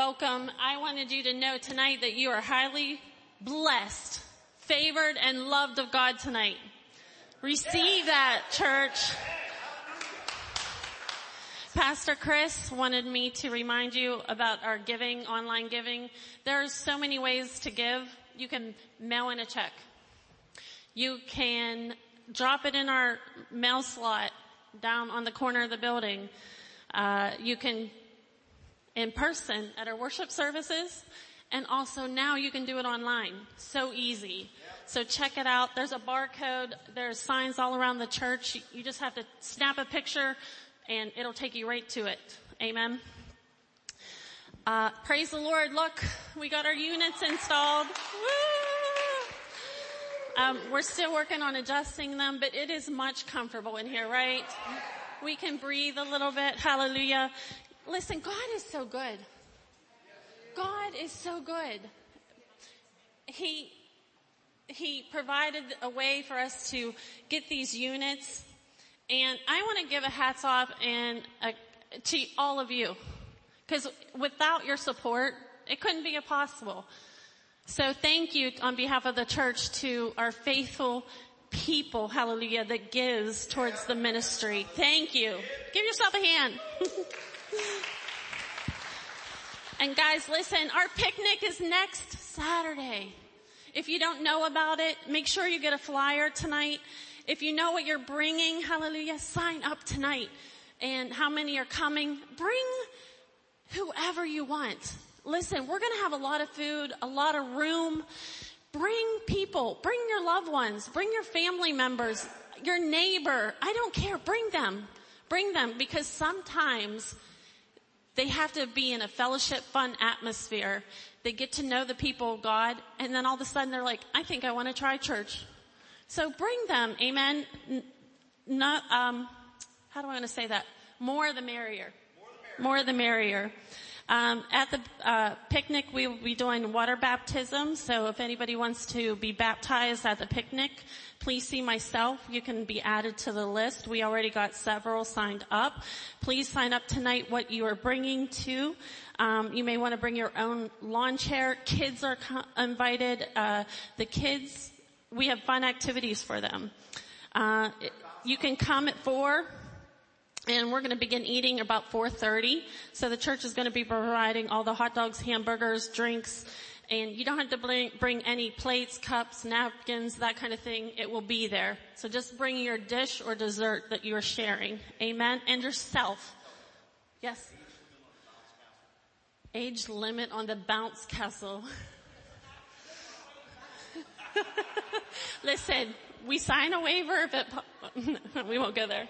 welcome. I wanted you to know tonight that you are highly blessed, favored, and loved of God tonight. Receive that, church. Pastor Chris wanted me to remind you about our giving, online giving. There's so many ways to give. You can mail in a check. You can drop it in our mail slot down on the corner of the building. You can in person at our worship services, and also now you can do it online. So easy. So check it out. There's a barcode. There's signs all around the church. You just have to snap a picture and it'll take you right to it. Amen. Praise the Lord. Look, we got our units installed. Woo! We're still working on adjusting them, but it is much comfortable in here, right? We can breathe a little bit. Hallelujah. Listen, God is so good. God is so good. He provided a way for us to get these units. And I want to give a hats off to all of you. Because without your support, it couldn't be possible. So thank you on behalf of the church to our faithful people, hallelujah, that gives towards the ministry. Thank you. Give yourself a hand. And guys, listen, our picnic is next Saturday. If you don't know about it, make sure you get a flyer tonight. If you know what you're bringing, hallelujah, sign up tonight. And how many are coming? Bring whoever you want. Listen, we're going to have a lot of food, a lot of room. Bring people, bring your loved ones, bring your family members, your neighbor. I don't care. Bring them because sometimes they have to be in a fellowship, fun atmosphere. They get to know the people of God, and then all of a sudden they're like, I think I want to try church. So bring them, amen. Not, how do I want to say that? More the merrier. More the merrier. At the picnic, we will be doing water baptism. So if anybody wants to be baptized at the picnic, please see myself. You can be added to the list. We already got several signed up. Please sign up tonight what you are bringing to. You may want to bring your own lawn chair. Kids are invited. The kids, we have fun activities for them. You can come at 4. And we're going to begin eating about 4:30. So the church is going to be providing all the hot dogs, hamburgers, drinks. And you don't have to bring any plates, cups, napkins, that kind of thing. It will be there. So just bring your dish or dessert that you are sharing. Amen. And yourself. Yes. Age limit on the bounce castle. Listen, we sign a waiver if it, we won't go there.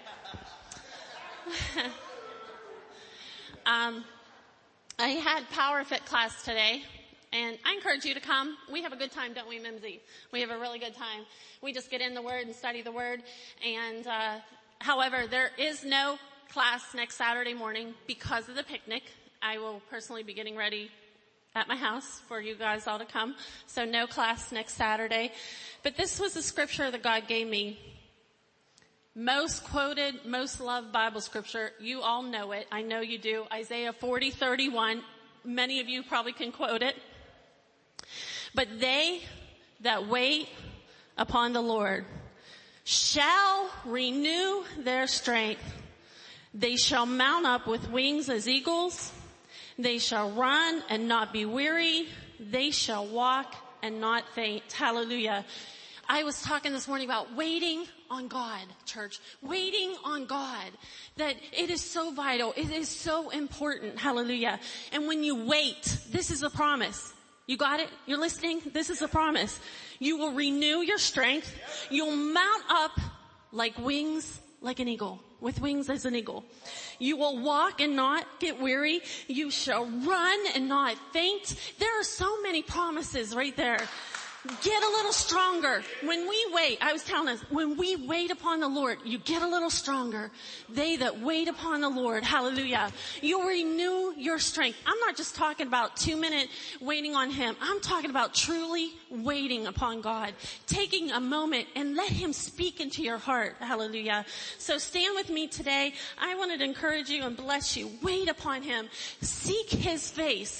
I had Power Fit class today, and I encourage you to come. We have a good time, don't we, Mimsy? We have a really good time. We just get in the Word and study the Word. And however, there is no class next Saturday morning because of the picnic. I will personally be getting ready at my house for you guys all to come. So no class next Saturday. But this was the scripture that God gave me. Most quoted, most loved Bible scripture. You all know it. I know you do. Isaiah 40:31. Many of you probably can quote it. But they that wait upon the Lord shall renew their strength. They shall mount up with wings as eagles. They shall run and not be weary. They shall walk and not faint. Hallelujah. I was talking this morning about waiting on God, church. Waiting on God. That it is so vital. It is so important. Hallelujah. And when you wait, this is a promise. You got it? You're listening? This is a promise. You will renew your strength. You'll mount up like wings, like an eagle. With wings as an eagle. You will walk and not get weary. You shall run and not faint. There are so many promises right there. Get a little stronger. When we wait, I was telling us, when we wait upon the Lord, you get a little stronger. They that wait upon the Lord, hallelujah, you'll renew your strength. I'm not just talking about 2-minute waiting on Him. I'm talking about truly waiting upon God. Taking a moment and let Him speak into your heart, hallelujah. So stand with me today. I wanted to encourage you and bless you. Wait upon Him. Seek His face.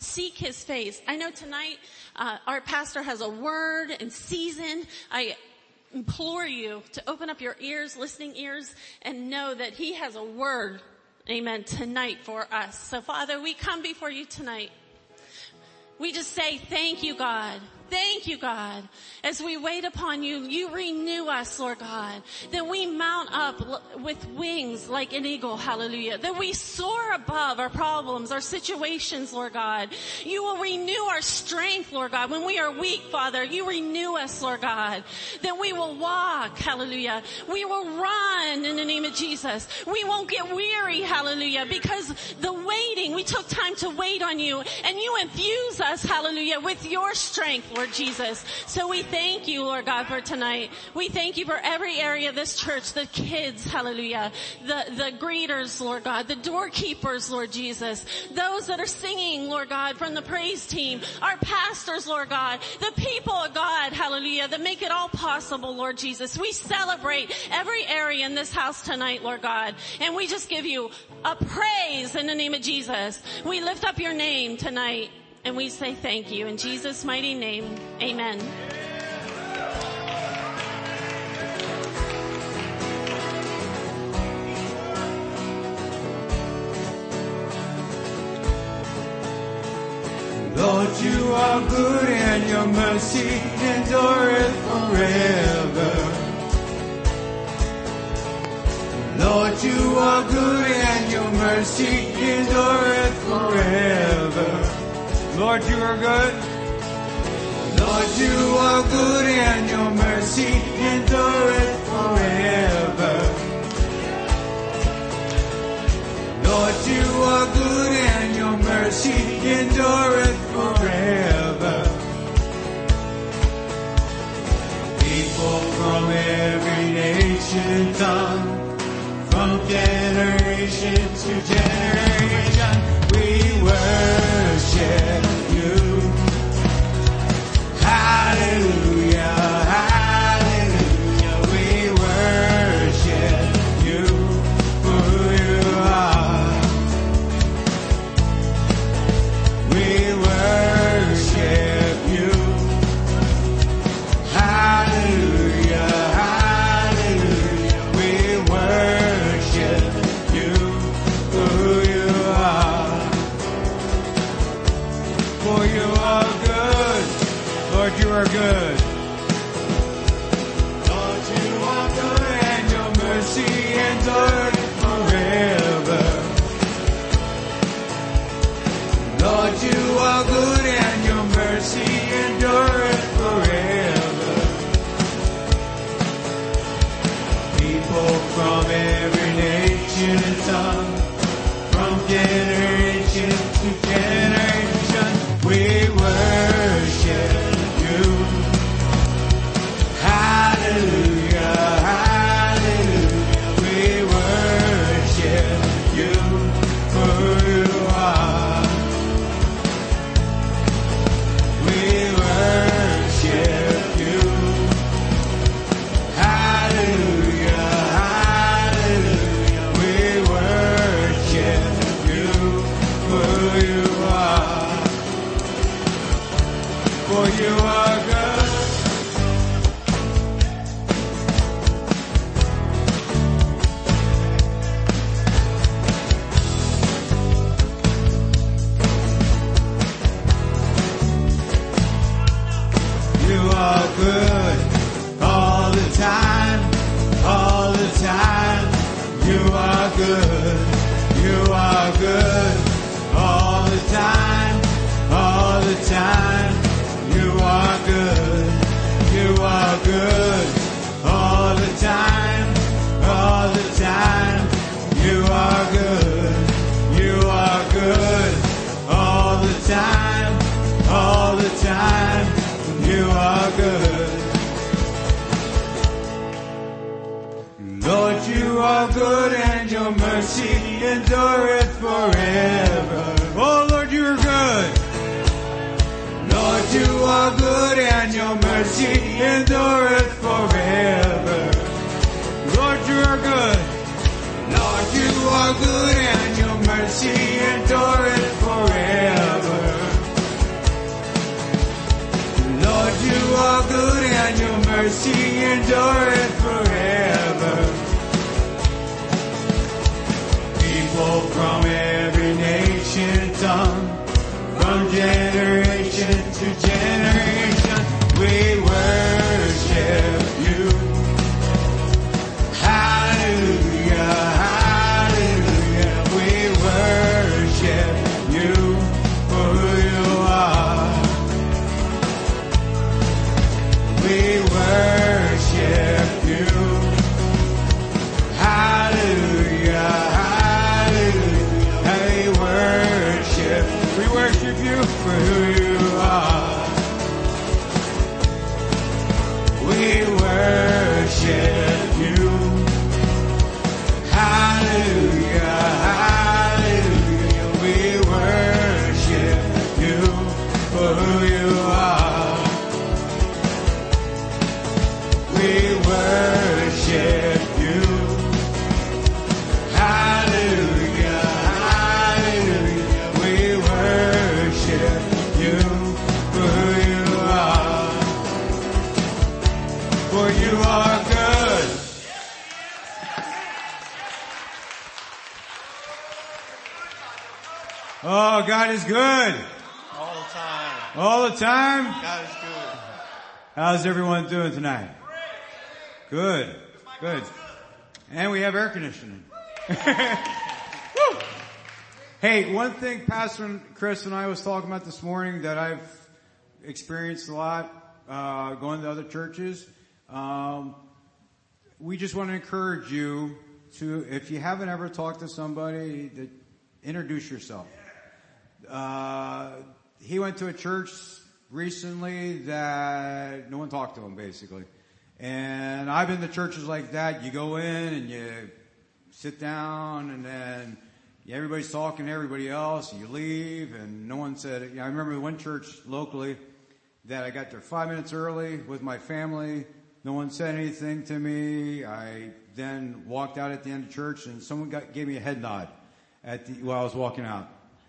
Seek his face. I know tonight our pastor has a word in season. I implore you to open up your ears, listening ears, and know that he has a word, amen, tonight for us. So Father, we come before you tonight. We just say thank you, God. Thank you, God. As we wait upon you, you renew us, Lord God. That we mount up with wings like an eagle, hallelujah. That we soar above our problems, our situations, Lord God. You will renew our strength, Lord God. When we are weak, Father, you renew us, Lord God. That we will walk, hallelujah. We will run in the name of Jesus. We won't get weary, hallelujah, because the waiting, we took time to wait on you, and you infuse us, hallelujah, with your strength, Lord Jesus. So we thank you, Lord God, for tonight. We thank you for every area of this church, the kids, hallelujah, the greeters, Lord God, the doorkeepers, Lord Jesus, those that are singing, Lord God, from the praise team, our pastors, Lord God, the people of God, hallelujah, that make it all possible, Lord Jesus. We celebrate every area in this house tonight, Lord God, and we just give you a praise in the name of Jesus. We lift up your name tonight. And we say thank you in Jesus' mighty name. Amen. Lord, you are good and your mercy endureth forever. Lord, you are good and your mercy endureth forever. Lord, you are good. Lord, you are good and your mercy endureth forever. Lord, you are good and your mercy endureth forever. People from every nation come, from generation to generation, we worship you. Hallelujah, hallelujah, we worship you for who you are. We worship you. Hallelujah, hallelujah, we worship you for who you are. For you are good, Lord, you are good. Lord, you are good and your mercy endureth forever. Lord, you are good and your mercy endureth forever. People from every nation and tongue, from generation to generation, we worship you. Hallelujah, hallelujah, we worship you for who you are. We worship you. Hallelujah, hallelujah, we worship you for who you are. For you are good. You are good all the time, all the time. You are good, you are good all the time, all the time. You are good, you are good all the time, all the time. You are good, you are good all the time, all the time. You are good. Lord, you are good and your mercy endureth forever. Oh Lord, you are good. Lord, you are good and your mercy endureth forever. Lord, you are good. Lord, you are good and your mercy endureth forever. mercy endureth forever. People from every nation, tongue, from generation to generation, we worship you. Hallelujah, hallelujah, we worship you for who you are. We worship you. Hallelujah, hallelujah, we worship you for who you are. We worship you. Hallelujah, hallelujah, we worship you for who you are. We worship you. Hallelujah, hallelujah, we worship you for who you are. For you are good. Oh, God is good. All the time. All the time. God is good. How's everyone doing tonight? Good. Good. And we have air conditioning. Woo. Hey, one thing Pastor Chris and I was talking about this morning that I've experienced a lot, going to other churches. We just want to encourage you to, if you haven't ever talked to somebody, that introduce yourself. He went to a church recently that no one talked to him, basically. And I've been to churches like that. You go in and you sit down, and then everybody's talking to everybody else, and you leave, and no one said it. I remember one church locally that I got there 5 minutes early with my family. No one said anything to me. I then walked out at the end of church, and someone gave me a head nod while I was walking out.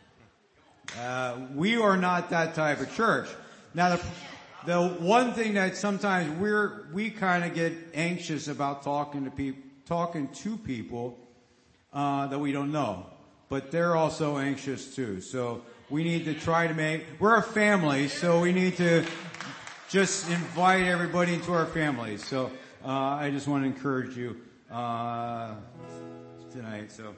We are not that type of church. Now, the one thing that sometimes we kind of get anxious about talking to people that we don't know, but they're also anxious too. So we need to try to we're a family, so we need to just invite everybody into our family. So I just want to encourage you tonight. So.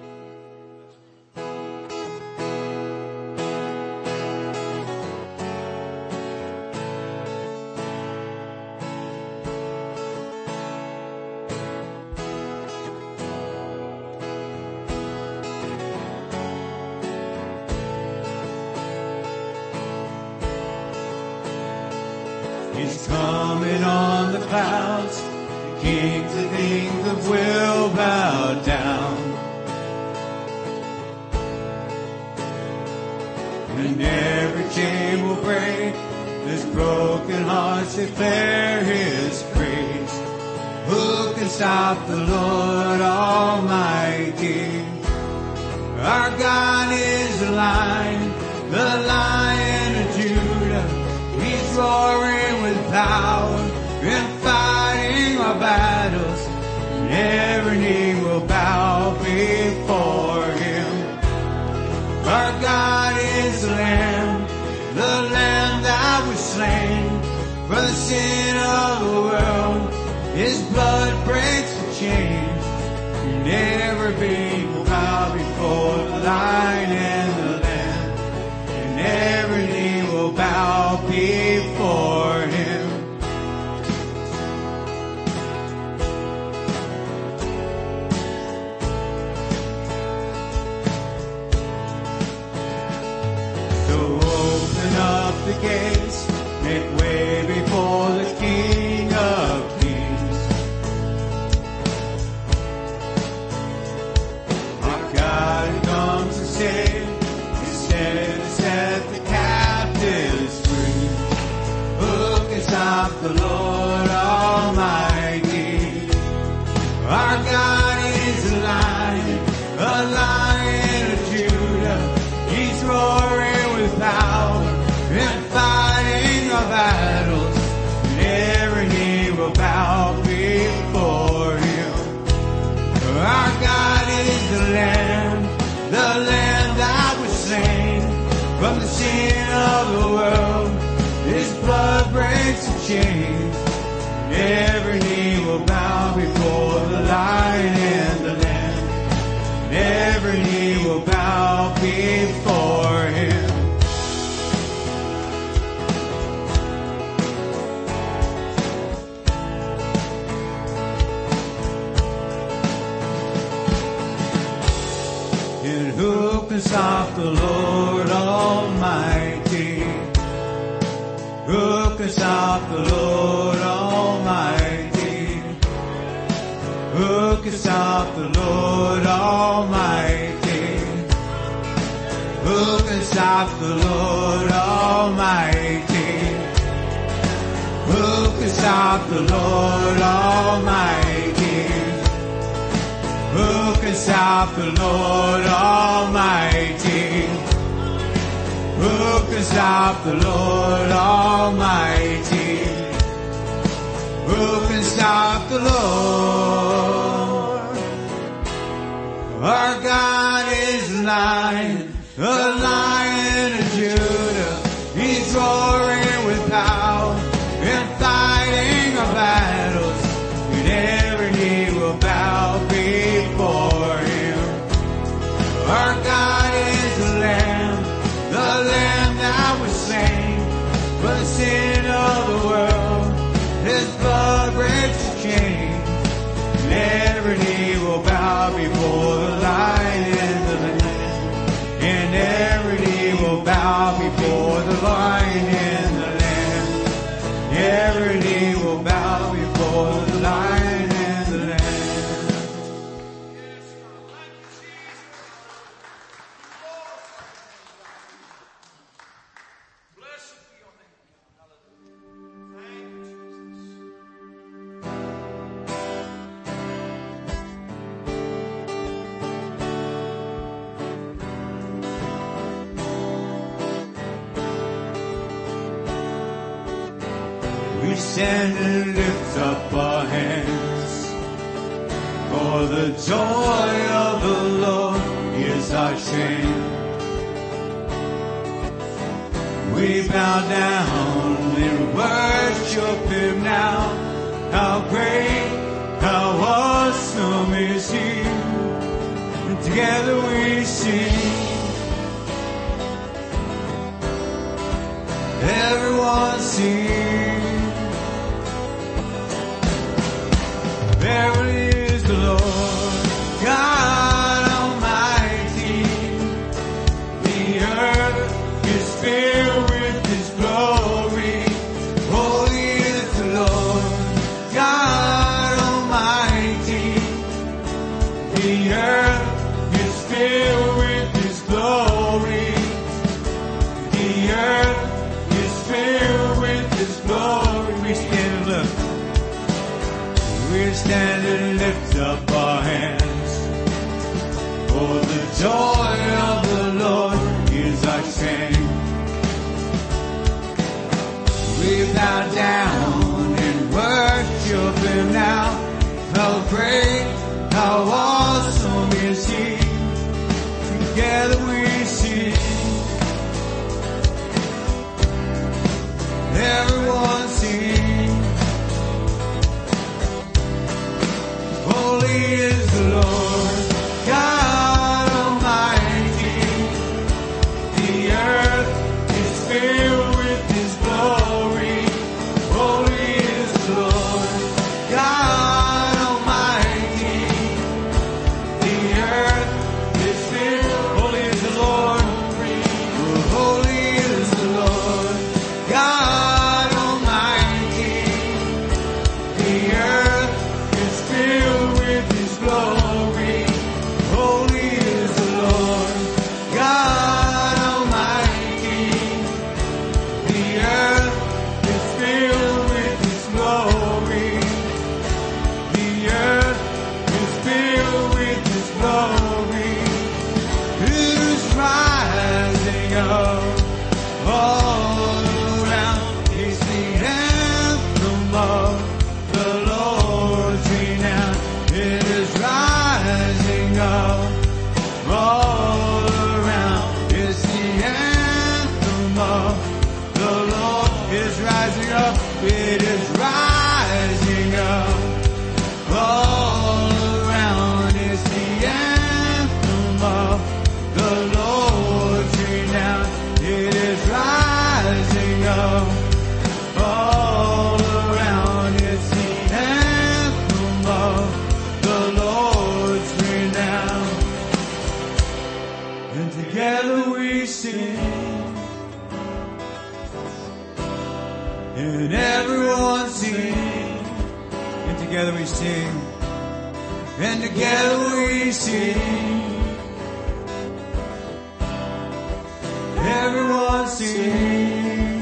He's coming on the clouds. The kings and kingdoms will bow down. And every chain will break. As broken hearts declare His praise. Who can stop the Lord Almighty? Our God is the Lion of Judah. He's roaring with power and fighting our battles. And every knee will bow before Him. Our God is the Lamb that was slain for the sin of the world. His blood breaks the chains. And every knee will bow before the Lion and the Lamb. And every knee will bow before Him. So open up the gates, make way before the King of Kings. Our God comes to save, He said to set the captives free. Who can stop the Lord Almighty? Our God is a Lion of Judah. He's roaring with power and fighting our battles. And every knee will from the sin of the world. His blood breaks the chains. Every knee will bow before the Lion and the Lamb. Every knee will bow before Him. And who can stop the Lord Almighty? Who can stop the Lord Almighty? Who can stop the Lord Almighty? Who can stop the Lord Almighty? Who can stop the Lord Almighty? Who can stop the Lord Almighty? Who can stop the Lord Almighty? Who can stop the Lord? Our God is a Lion of Judah. He's roaring with power and fighting our battles. And every knee will bow before Him. Our God is the Lamb that was slain for the sin of the world. His blood breaks the chains. And every knee will bow before the Lion and the Lamb. And every knee will bow before the Lion and the Lamb. Every knee will bow before the Lion and the Lamb. We stand and lift up our hands, for the joy of the Lord is our strength. We bow down and worship Him now. How great, how awesome is He. And together we sing. Everyone sing. Verily is the Lord God Almighty. The earth is filled with His glory. Holy is the Lord God Almighty. The earth is filled with His glory. The earth is filled with His glory. We stand and look. We stand and lift up our hands, for the joy of the Lord is our strength. We bow down and worship Him now. How great, how awesome is He. Together we sing. Everyone sing. Holy is the Lord God Almighty. The earth is filled with His glory. Holy is the Lord God Almighty. The earth is filled. Holy is the Lord. Holy is the Lord God Almighty. The earth is filled with His glory. Holy is the Lord God Almighty. The earth is filled with His glory. The earth is filled with His glory. It is rising up all around. It's the anthem of the Lord's renown. It is rising up all around. It's the anthem rising up, it is rising up. All around is the anthem of the Lord's renown. It is rising up. All around is the anthem of the Lord's renown. And together we sing, and everyone sing, and together we sing, and together we sing, everyone sing.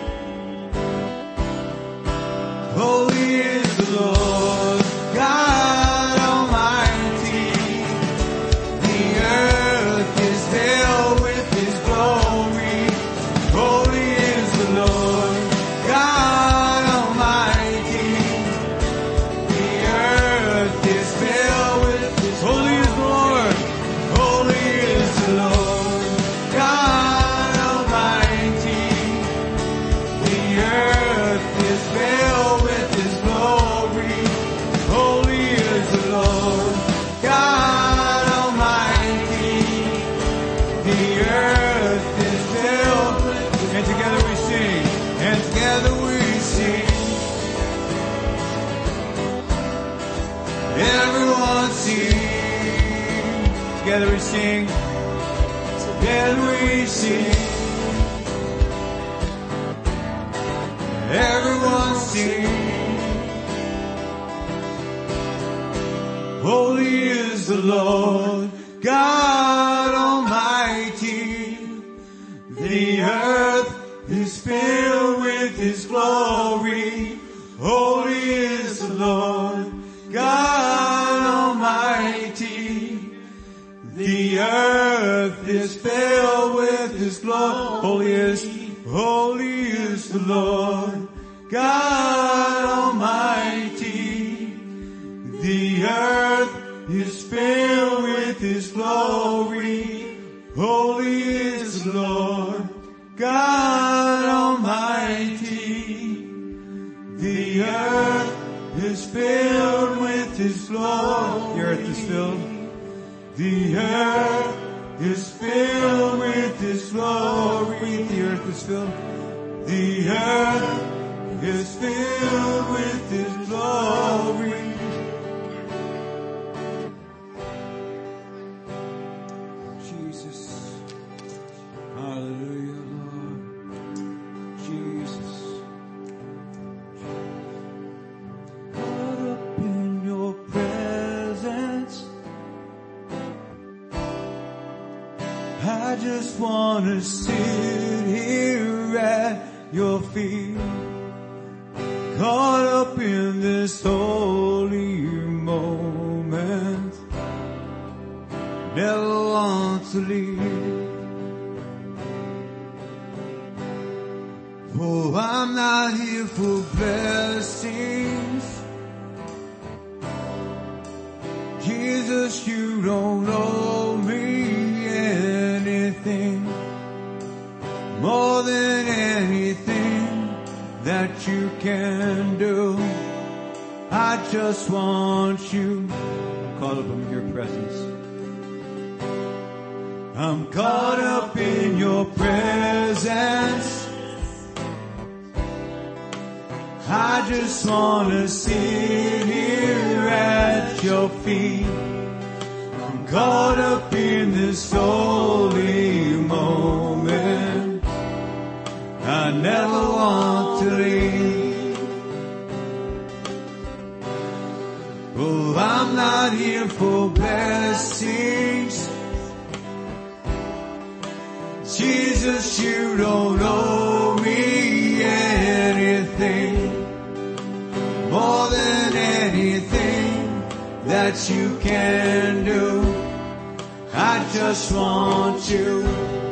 Holy is the Lord God Almighty. The earth is filled with His glory. Holy is the Lord God Almighty. The earth is filled with His holy is the Lord. Holy is the Lord God Almighty. The earth is filled with His glory. Holy is the Lord God Almighty. The earth is filled with His, and together we sing, and together we sing. Everyone sing. Together we sing. Together we sing. Everyone sing. Holy is the Lord God Almighty. The earth is filled with His glory. Holy is the Lord God Almighty. The earth is filled with His glory. Holy is the Lord God Almighty. The earth is filled with His glory. Holy is the Lord God Almighty. The earth is filled with His glory. The earth is filled. The earth is filled with His glory. The earth is filled. The earth is filled with His glory. Jesus. Hallelujah, Lord. Jesus. Caught up in your presence, I just want to sit here at your feet. Caught up in this holy moment, never want to leave. Oh, I'm not here for blessings. Jesus, you don't owe me anything more than anything that you can do. I just want you. I'm caught up in your presence. I'm caught up in your presence. I just want to sit here at your feet. I'm caught up in this holy moment. I never want to leave. Oh, I'm not here for blessings. Jesus, you don't owe me anything more than anything that you can do. I just want you.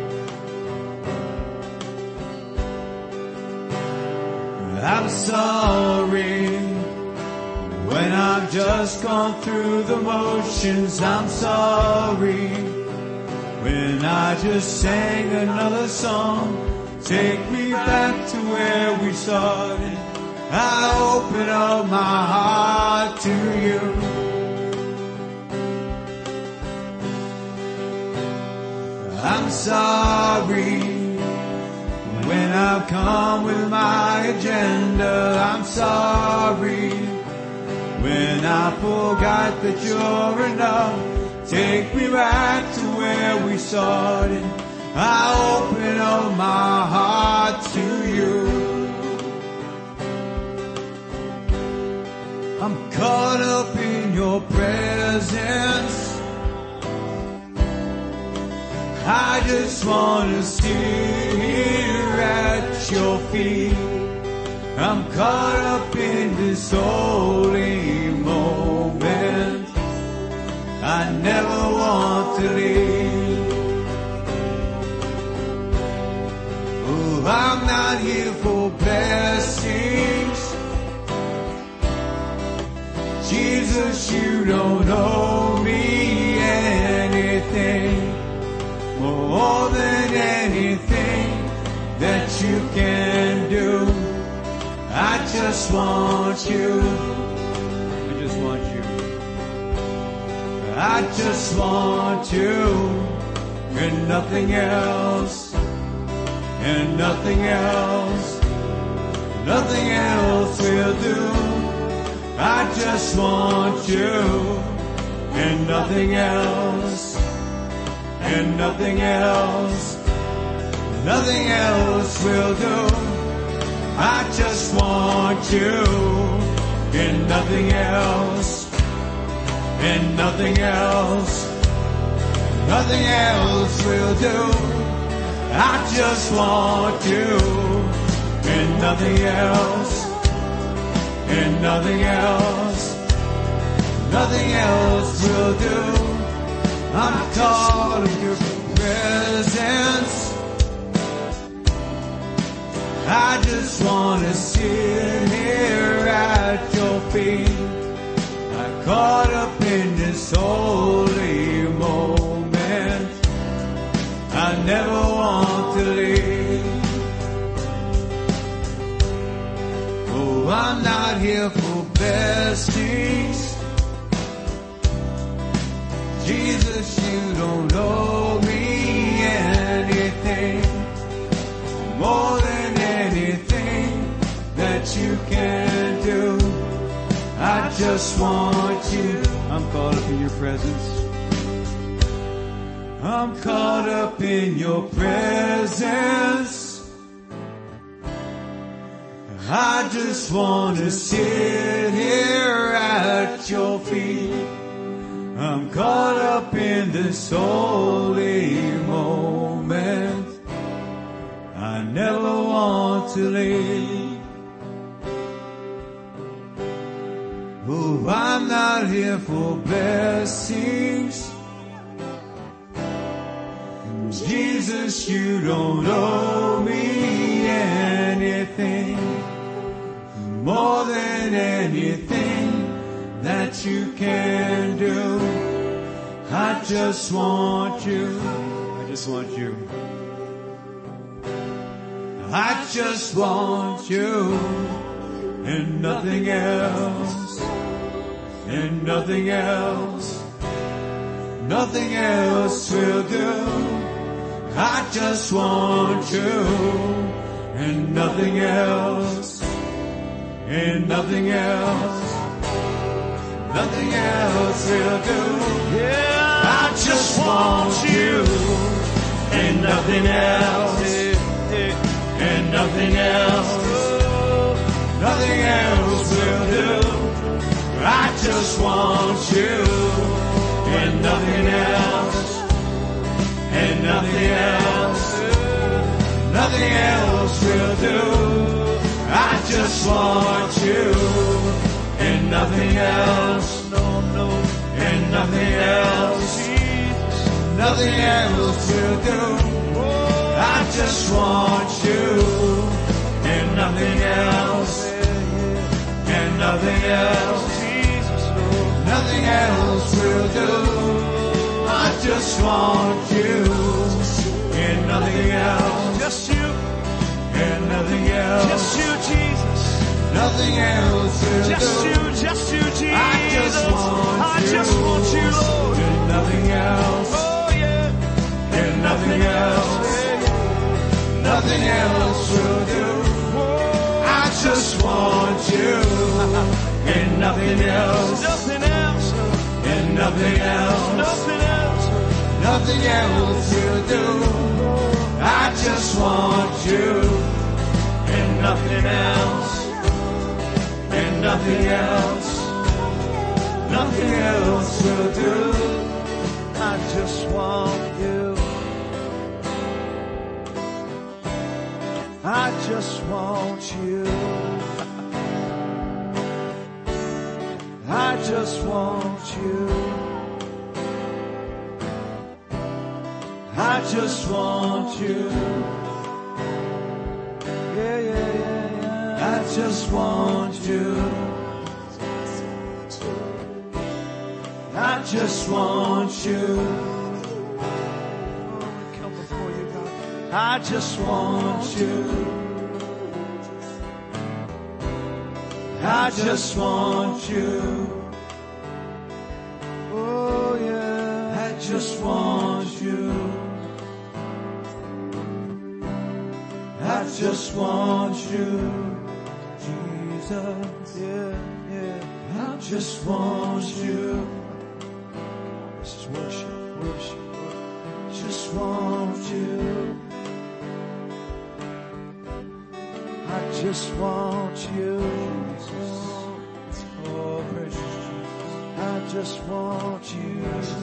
I'm sorry when I've just gone through the motions. I'm sorry when I just sang another song Take me back to where we started. I open up my heart to you. I'm sorry when I've come with my agenda. I'm sorry when I forgot that you're enough. Take me back to where we started. I open up my heart to you. I'm caught up in your presence. I just want to sit here at your feet. I'm caught up in this holy moment. I never want to leave. Oh, I'm not here for blessings. Jesus, you don't owe me anything. More than anything that you can do. I just want you. I just want you. I just want you. And nothing else. And nothing else. Nothing else will do. I just want you. And nothing else. And nothing else, nothing else will do. I just want you, and nothing else, and nothing else, nothing else will do. I just want you, and nothing else, and nothing else, nothing else will do. I'm caught in your presence. I just want to sit here at your feet. I'm caught up in this holy moment. I never want to leave. Oh, I'm not here for blessings. Jesus, you don't owe me anything. More than anything that you can do. I just want you. I'm caught up in your presence. I'm caught up in your presence. I just want to sit here at your feet. I'm caught up in this holy moment. I never want to leave. Oh, I'm not here for blessings. Jesus, you don't owe me anything. More than anything that you can do. I just want you. I just want you. I just want you. And nothing else. And nothing else. Nothing else will do. I just want you. And nothing else. And nothing else. Nothing else will do. Yeah, I just want you. And nothing else. And nothing else. Nothing else will do. I just want you. And nothing else. And nothing else. Nothing else will do. I just want you. And nothing else, no, no, and nothing else, nothing else will do. I just want you, and nothing else, and nothing else, nothing else will do. I just want you, and nothing else, Just you, Just you, Jesus. Nothing else will do. Just you, Jesus. I just want you, Lord. And nothing else. Oh, yeah. And nothing else. Nothing else will do. I just want you. And nothing else. Nothing else. And nothing else. Nothing else. Nothing else will do. I just want you. And nothing else. And nothing else. Nothing else will do. I just want you. I just want you. I just want you. I just want you. Yeah, yeah, yeah, yeah. I just want you. I just want you. Oh, we come before you, God. I just want you. I just want you. Oh, yeah. I just want you. I just want you, Jesus. Yeah, yeah. I just want you. This is worship, worship. Just want you. I just want you. Oh, precious Jesus. I just want you.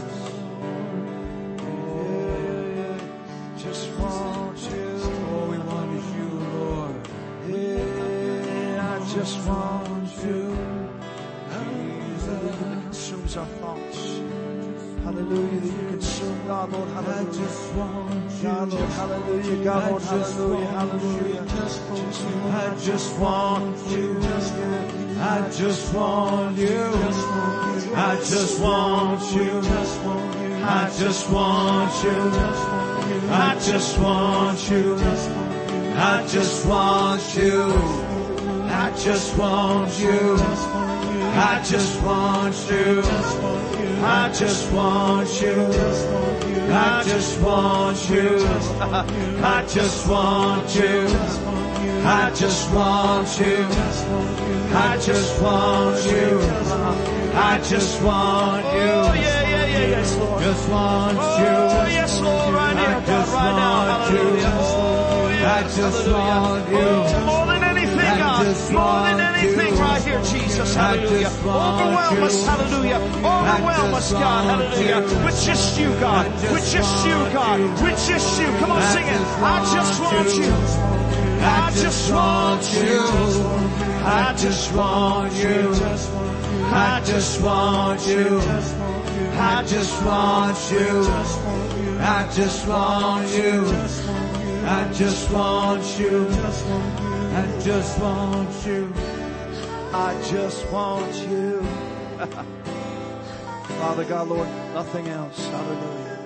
Yeah, just want you. All we want is you, Lord. Yeah, I just want you. Jesus. That consumes our thoughts. Hallelujah, that you consume, God, Lord, I hallelujah. just want you. God, Lord, hallelujah, God, Lord, hallelujah, hallelujah. I just want you. I just want you. I just want you. I just want you. I just want you. I just want you. I just want you. I just want you. I just want you. I just want you. I just want you. I just want you. I just want you. I just want you. Oh, yeah, yeah, yeah, yes, Lord. Just want Oh, you. yes, Lord, right here, I God, just right now, want you. hallelujah. Oh, I yes, just hallelujah. want you. Oh, more than anything, I God, just more want than anything you. right here, Jesus, I hallelujah. just want Overwhelm you. us, hallelujah. Overwhelm I us, just God, want hallelujah. you. With just you, God, I just with just you, want God, you. with just you. Come on, I sing it. just I just want want you. you. I just want you. I just want you. I just want you. I just want you. I just want you. I just want you. I just want you. I just want you. Father God, Lord, nothing else. Hallelujah.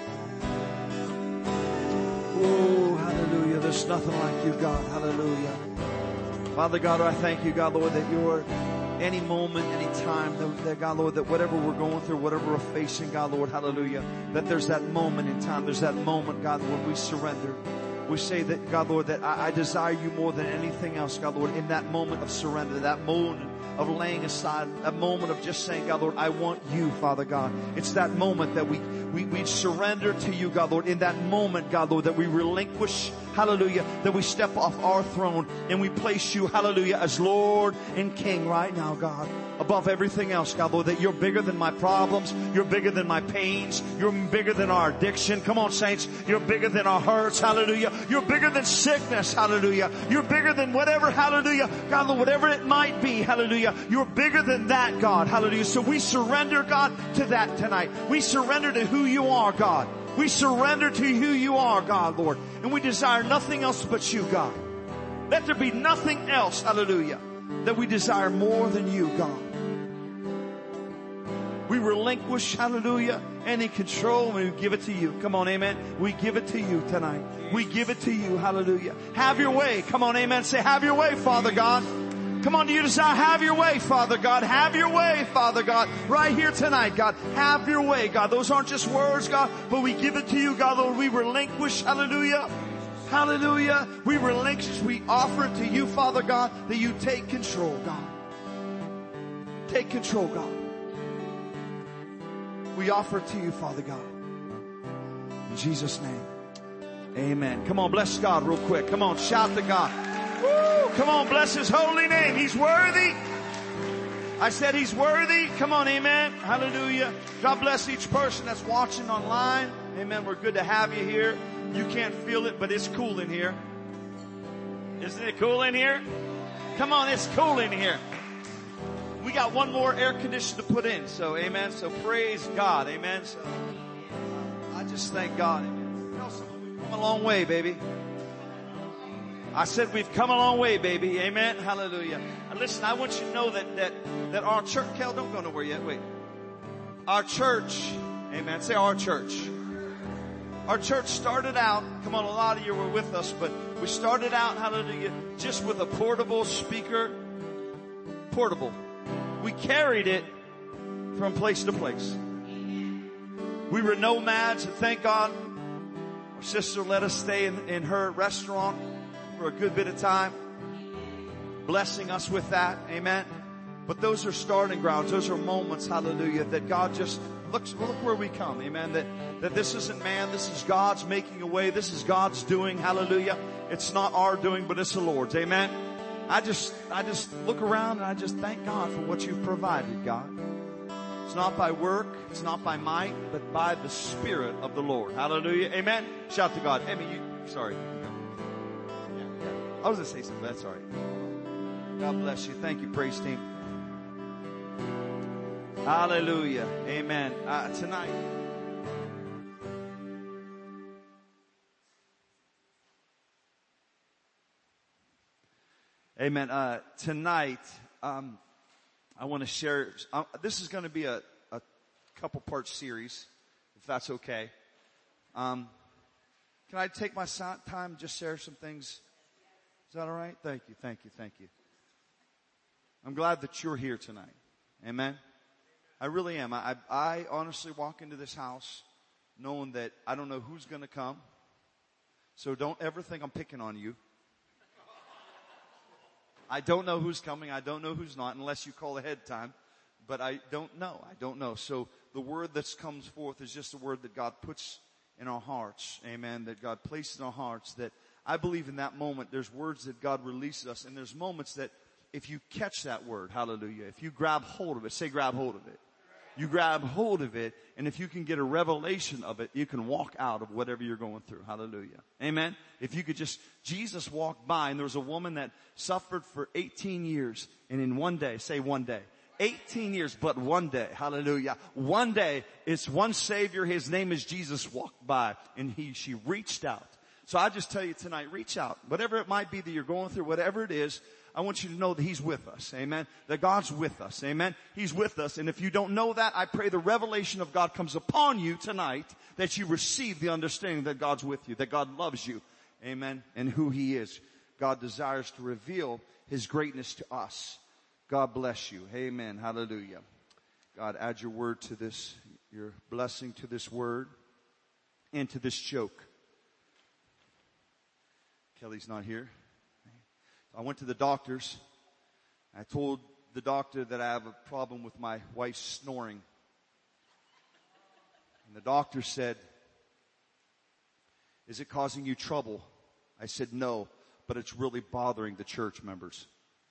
Oh, hallelujah. There's nothing like you, God. Hallelujah. Father God, I thank you, God, Lord, that you're any moment, any time, that God, Lord, that whatever we're going through, whatever we're facing, God, Lord, hallelujah, that there's that moment in time, there's that moment, God, when we surrender. We say that, God, Lord, that I desire you more than anything else, God, Lord, in that moment of surrender, that moment of laying aside, that moment of just saying, God, Lord, I want you, Father God. It's that moment that we surrender to you, God, Lord. In that moment, God, Lord, that we relinquish, hallelujah, that we step off our throne and we place you, hallelujah, as Lord and King right now, God. Above everything else, God, Lord, that you're bigger than my problems. You're bigger than my pains. You're bigger than our addiction. Come on, saints. You're bigger than our hurts. Hallelujah. You're bigger than sickness. Hallelujah. You're bigger than whatever. Hallelujah. God, Lord, whatever it might be. Hallelujah. You're bigger than that, God. Hallelujah. So we surrender, God, to that tonight. We surrender to who you are, God. We surrender to who you are, God, Lord. And we desire nothing else but you, God. Let there be nothing else, hallelujah, that we desire more than you, God. We relinquish, hallelujah, any control, and we give it to you. Come on, amen. We give it to you tonight. We give it to you, hallelujah. Have your way. Come on, amen. Say, have your way, Father God. Come on, do you desire? Have your way, Father God. Have your way, Father God. Right here tonight, God. Have your way, God. Those aren't just words, God, but we give it to you, God. Lord, we relinquish, hallelujah. Hallelujah. We relinquish, we offer it to you, Father God, that you take control, God. Take control, God. We offer it to you, Father God. In Jesus' name. Amen. Come on, bless God real quick. Come on, shout to God. Woo! Come on, bless His holy name. He's worthy. I said He's worthy. Come on, amen. Hallelujah. God bless each person that's watching online. Amen. We're good to have you here. You can't feel it, but it's cool in here. Isn't it cool in here? Come on, it's cool in here. We got one more air conditioner to put in. So, amen. So, praise God. Amen. So, I just thank God. Amen. Tell someone we've come a long way, baby. I said we've come a long way, baby. Amen. Hallelujah. And listen, I want you to know that our church, Kel, don't go nowhere yet. Wait. Our church, amen. Say our church. Our church started out, come on, a lot of you were with us, but we started out, hallelujah, just with a portable speaker. Portable. We carried it from place to place. We were nomads, and thank God our sister let us stay in her restaurant for a good bit of time, blessing us with that. Amen. But those are starting grounds. Those are moments, hallelujah, that God just look where we come. Amen. That this isn't man. This is God's making a way. This is God's doing. Hallelujah. It's not our doing, but it's the Lord's. Amen. I just look around and I just thank God for what you've provided, God. It's not by work. It's not by might, but by the Spirit of the Lord. Hallelujah. Amen. Shout to God. Amy, sorry. I was going to say something. That's all right. God bless you. Thank you, praise team. Hallelujah. Amen. Tonight. Amen. Tonight, I want to share, this is going to be a couple part series, if that's okay. Can I take my time and just share some things? Is that all right? Thank you, thank you, thank you. I'm glad that you're here tonight. Amen. I really am. I honestly walk into this house knowing that I don't know who's going to come. So don't ever think I'm picking on you. I don't know who's coming. I don't know who's not unless you call ahead time. But I don't know. I don't know. So the word that comes forth is just a word that God puts in our hearts. Amen. That God places in our hearts. That I believe in that moment there's words that God releases us. And there's moments that if you catch that word, hallelujah, if you grab hold of it, say grab hold of it. You grab hold of it, and if you can get a revelation of it, you can walk out of whatever you're going through. Hallelujah. Amen. If you could just, Jesus walked by, and there was a woman that suffered for 18 years, and in one day, say one day, 18 years, but one day, hallelujah, one day, it's one Savior, His name is Jesus, walked by, and she reached out. So I just tell you tonight, reach out. Whatever it might be that you're going through, whatever it is, I want you to know that He's with us. Amen. That God's with us. Amen. He's with us. And if you don't know that, I pray the revelation of God comes upon you tonight, that you receive the understanding that God's with you, that God loves you. Amen. And who He is. God desires to reveal His greatness to us. God bless you. Amen. Hallelujah. God, add your word to this, your blessing to this word and to this joke. Kelly's not here. I went to the doctors. I told the doctor that I have a problem with my wife snoring. And the doctor said, "Is it causing you trouble?" I said, "No, but it's really bothering the church members."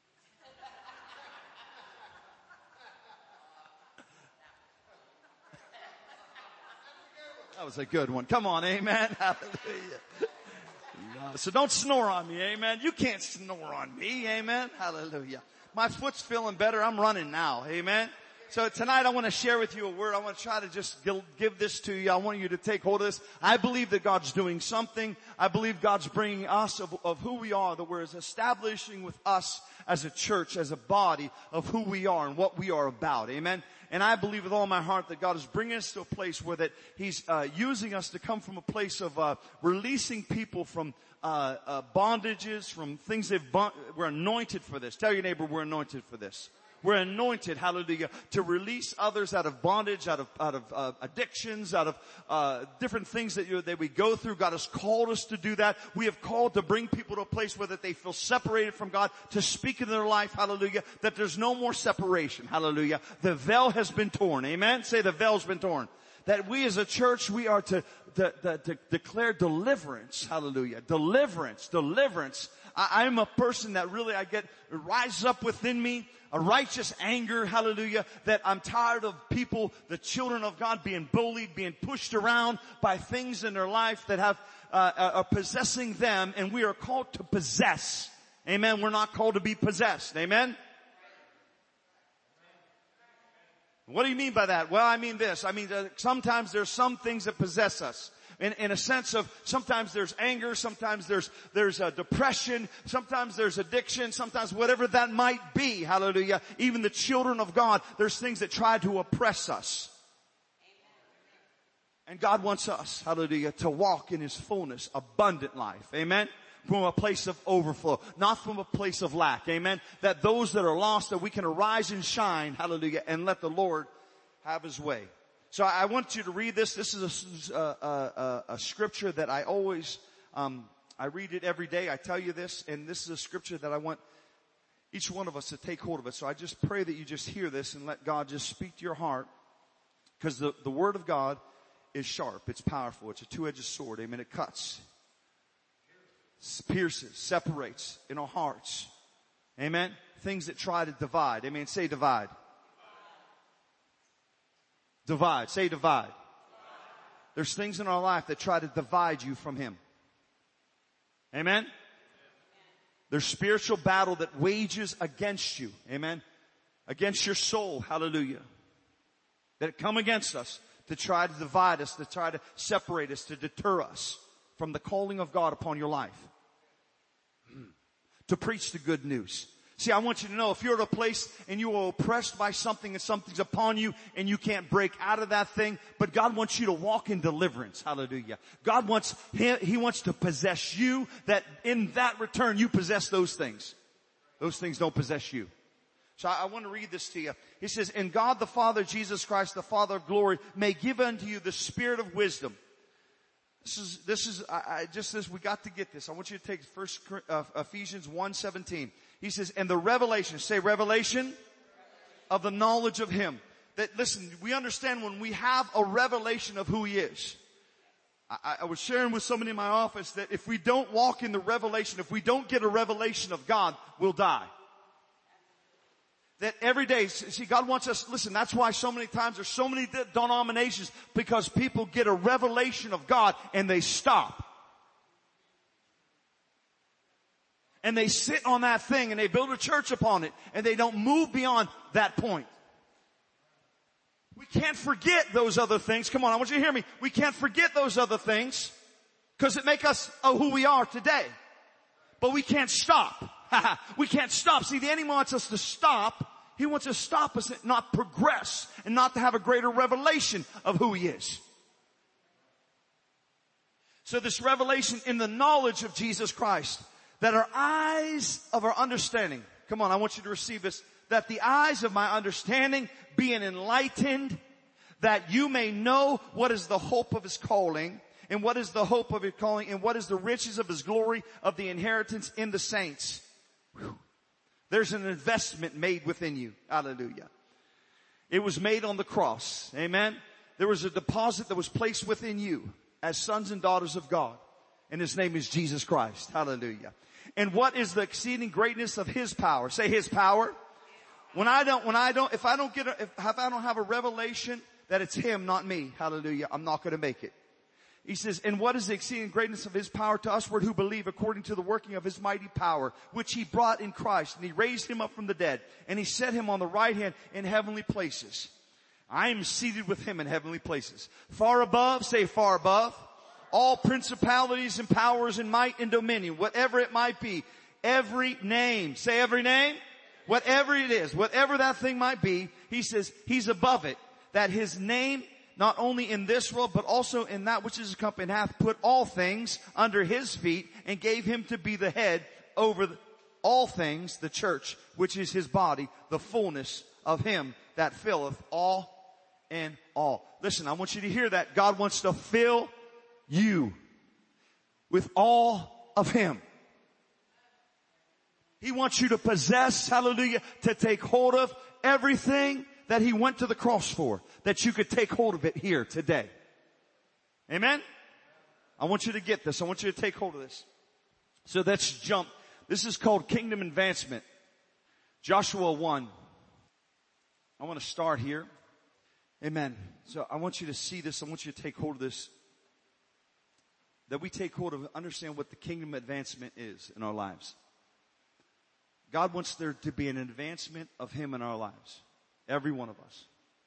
That was a good one. Come on, amen. Hallelujah. So don't snore on me, amen. You can't snore on me, amen. Hallelujah. My foot's feeling better. I'm running now, amen. So tonight I want to share with you a word. I want to try to just give this to you. I want you to take hold of this. I believe that God's doing something. I believe God's bringing us of who we are, that we're establishing with us as a church, as a body of who we are and what we are about. Amen. And I believe with all my heart that God is bringing us to a place where that He's using us to come from a place of releasing people from bondages, from things we're anointed for this. Tell your neighbor, we're anointed for this. We're anointed, hallelujah, to release others out of bondage, out of addictions, out of different things that we go through. God has called us to do that. We have called to bring people to a place where that they feel separated from God, to speak in their life, hallelujah, that there's no more separation, hallelujah. The veil has been torn, amen? Say the veil's been torn. That we as a church, we are to declare deliverance, hallelujah. Deliverance. I'm a person that really it rises up within me, a righteous anger, hallelujah, that I'm tired of people, the children of God, being bullied, being pushed around by things in their life that are possessing them, and we are called to possess. Amen. We're not called to be possessed. Amen. What do you mean by that? Well, I mean this. I mean, sometimes there's some things that possess us. In a sense of, sometimes there's anger, sometimes there's depression, sometimes there's addiction, sometimes whatever that might be, hallelujah. Even the children of God, there's things that try to oppress us. And God wants us, hallelujah, to walk in His fullness, abundant life. Amen. From a place of overflow, not from a place of lack. Amen. That those that are lost, that we can arise and shine, hallelujah, and let the Lord have His way. So I want you to read this. This is a scripture that I always, I read it every day. I tell you this, and this is a scripture that I want each one of us to take hold of it. So I just pray that you just hear this and let God just speak to your heart, because the Word of God is sharp. It's powerful. It's a two-edged sword. Amen. It cuts, pierces, separates in our hearts. Amen. Things that try to divide. Amen. Say divide. Divide. Say divide. There's things in our life that try to divide you from Him. Amen. There's spiritual battle that wages against you. Amen. Against your soul. Hallelujah. That come against us to try to divide us, to try to separate us, to deter us from the calling of God upon your life. To preach the good news. See, I want you to know, if you're at a place and you are oppressed by something and something's upon you and you can't break out of that thing, but God wants you to walk in deliverance. Hallelujah. God wants, He wants to possess you, that in that return you possess those things. Those things don't possess you. So I want to read this to you. He says, "And God the Father, Jesus Christ, the Father of glory, may give unto you the spirit of wisdom." We got to get this. I want you to take Ephesians 1:17. He says, "And the revelation," say revelation, "of the knowledge of Him." That, listen, we understand when we have a revelation of who He is. I was sharing with somebody in my office that if we don't walk in the revelation, if we don't get a revelation of God, we'll die. That every day, see, God wants us, listen, that's why so many times there's so many denominations, because people get a revelation of God and they stop. And they sit on that thing and they build a church upon it and they don't move beyond that point. We can't forget those other things. Come on, I want you to hear me. We can't forget those other things because it makes us who we are today. But we can't stop. We can't stop. See, the enemy wants us to stop. He wants to stop us and not progress and not to have a greater revelation of who He is. So this revelation in the knowledge of Jesus Christ, that our eyes of our understanding, come on, I want you to receive this, that the eyes of my understanding being enlightened, that you may know what is the hope of His calling, and what is the hope of His calling, and what is the riches of His glory, of the inheritance in the saints. Whew. There's an investment made within you. Hallelujah. It was made on the cross. Amen. There was a deposit that was placed within you as sons and daughters of God. And His name is Jesus Christ. Hallelujah. And what is the exceeding greatness of His power? Say His power. If I don't have a revelation that it's Him, not me. Hallelujah. I'm not going to make it. He says, and what is the exceeding greatness of his power to usward who believe according to the working of his mighty power, which he brought in Christ, and he raised him up from the dead, and he set him on the right hand in heavenly places. I am seated with him in heavenly places. Far above, say far above, all principalities and powers and might and dominion, whatever it might be, every name, say every name, whatever it is, whatever that thing might be, he says he's above it, that his name not only in this world, but also in that which is to come, and hath put all things under his feet, and gave him to be the head over all things, the church, which is his body, the fullness of him that filleth all in all. Listen, I want you to hear that. God wants to fill you with all of him. He wants you to possess, hallelujah, to take hold of everything that he went to the cross for, that you could take hold of it here today. Amen? I want you to get this. I want you to take hold of this. So let's jump. This is called kingdom advancement. Joshua 1. I want to start here. Amen. So I want you to see this. I want you to take hold of this. That we take hold of, understand what the kingdom advancement is in our lives. God wants there to be an advancement of him in our lives. Every one of us.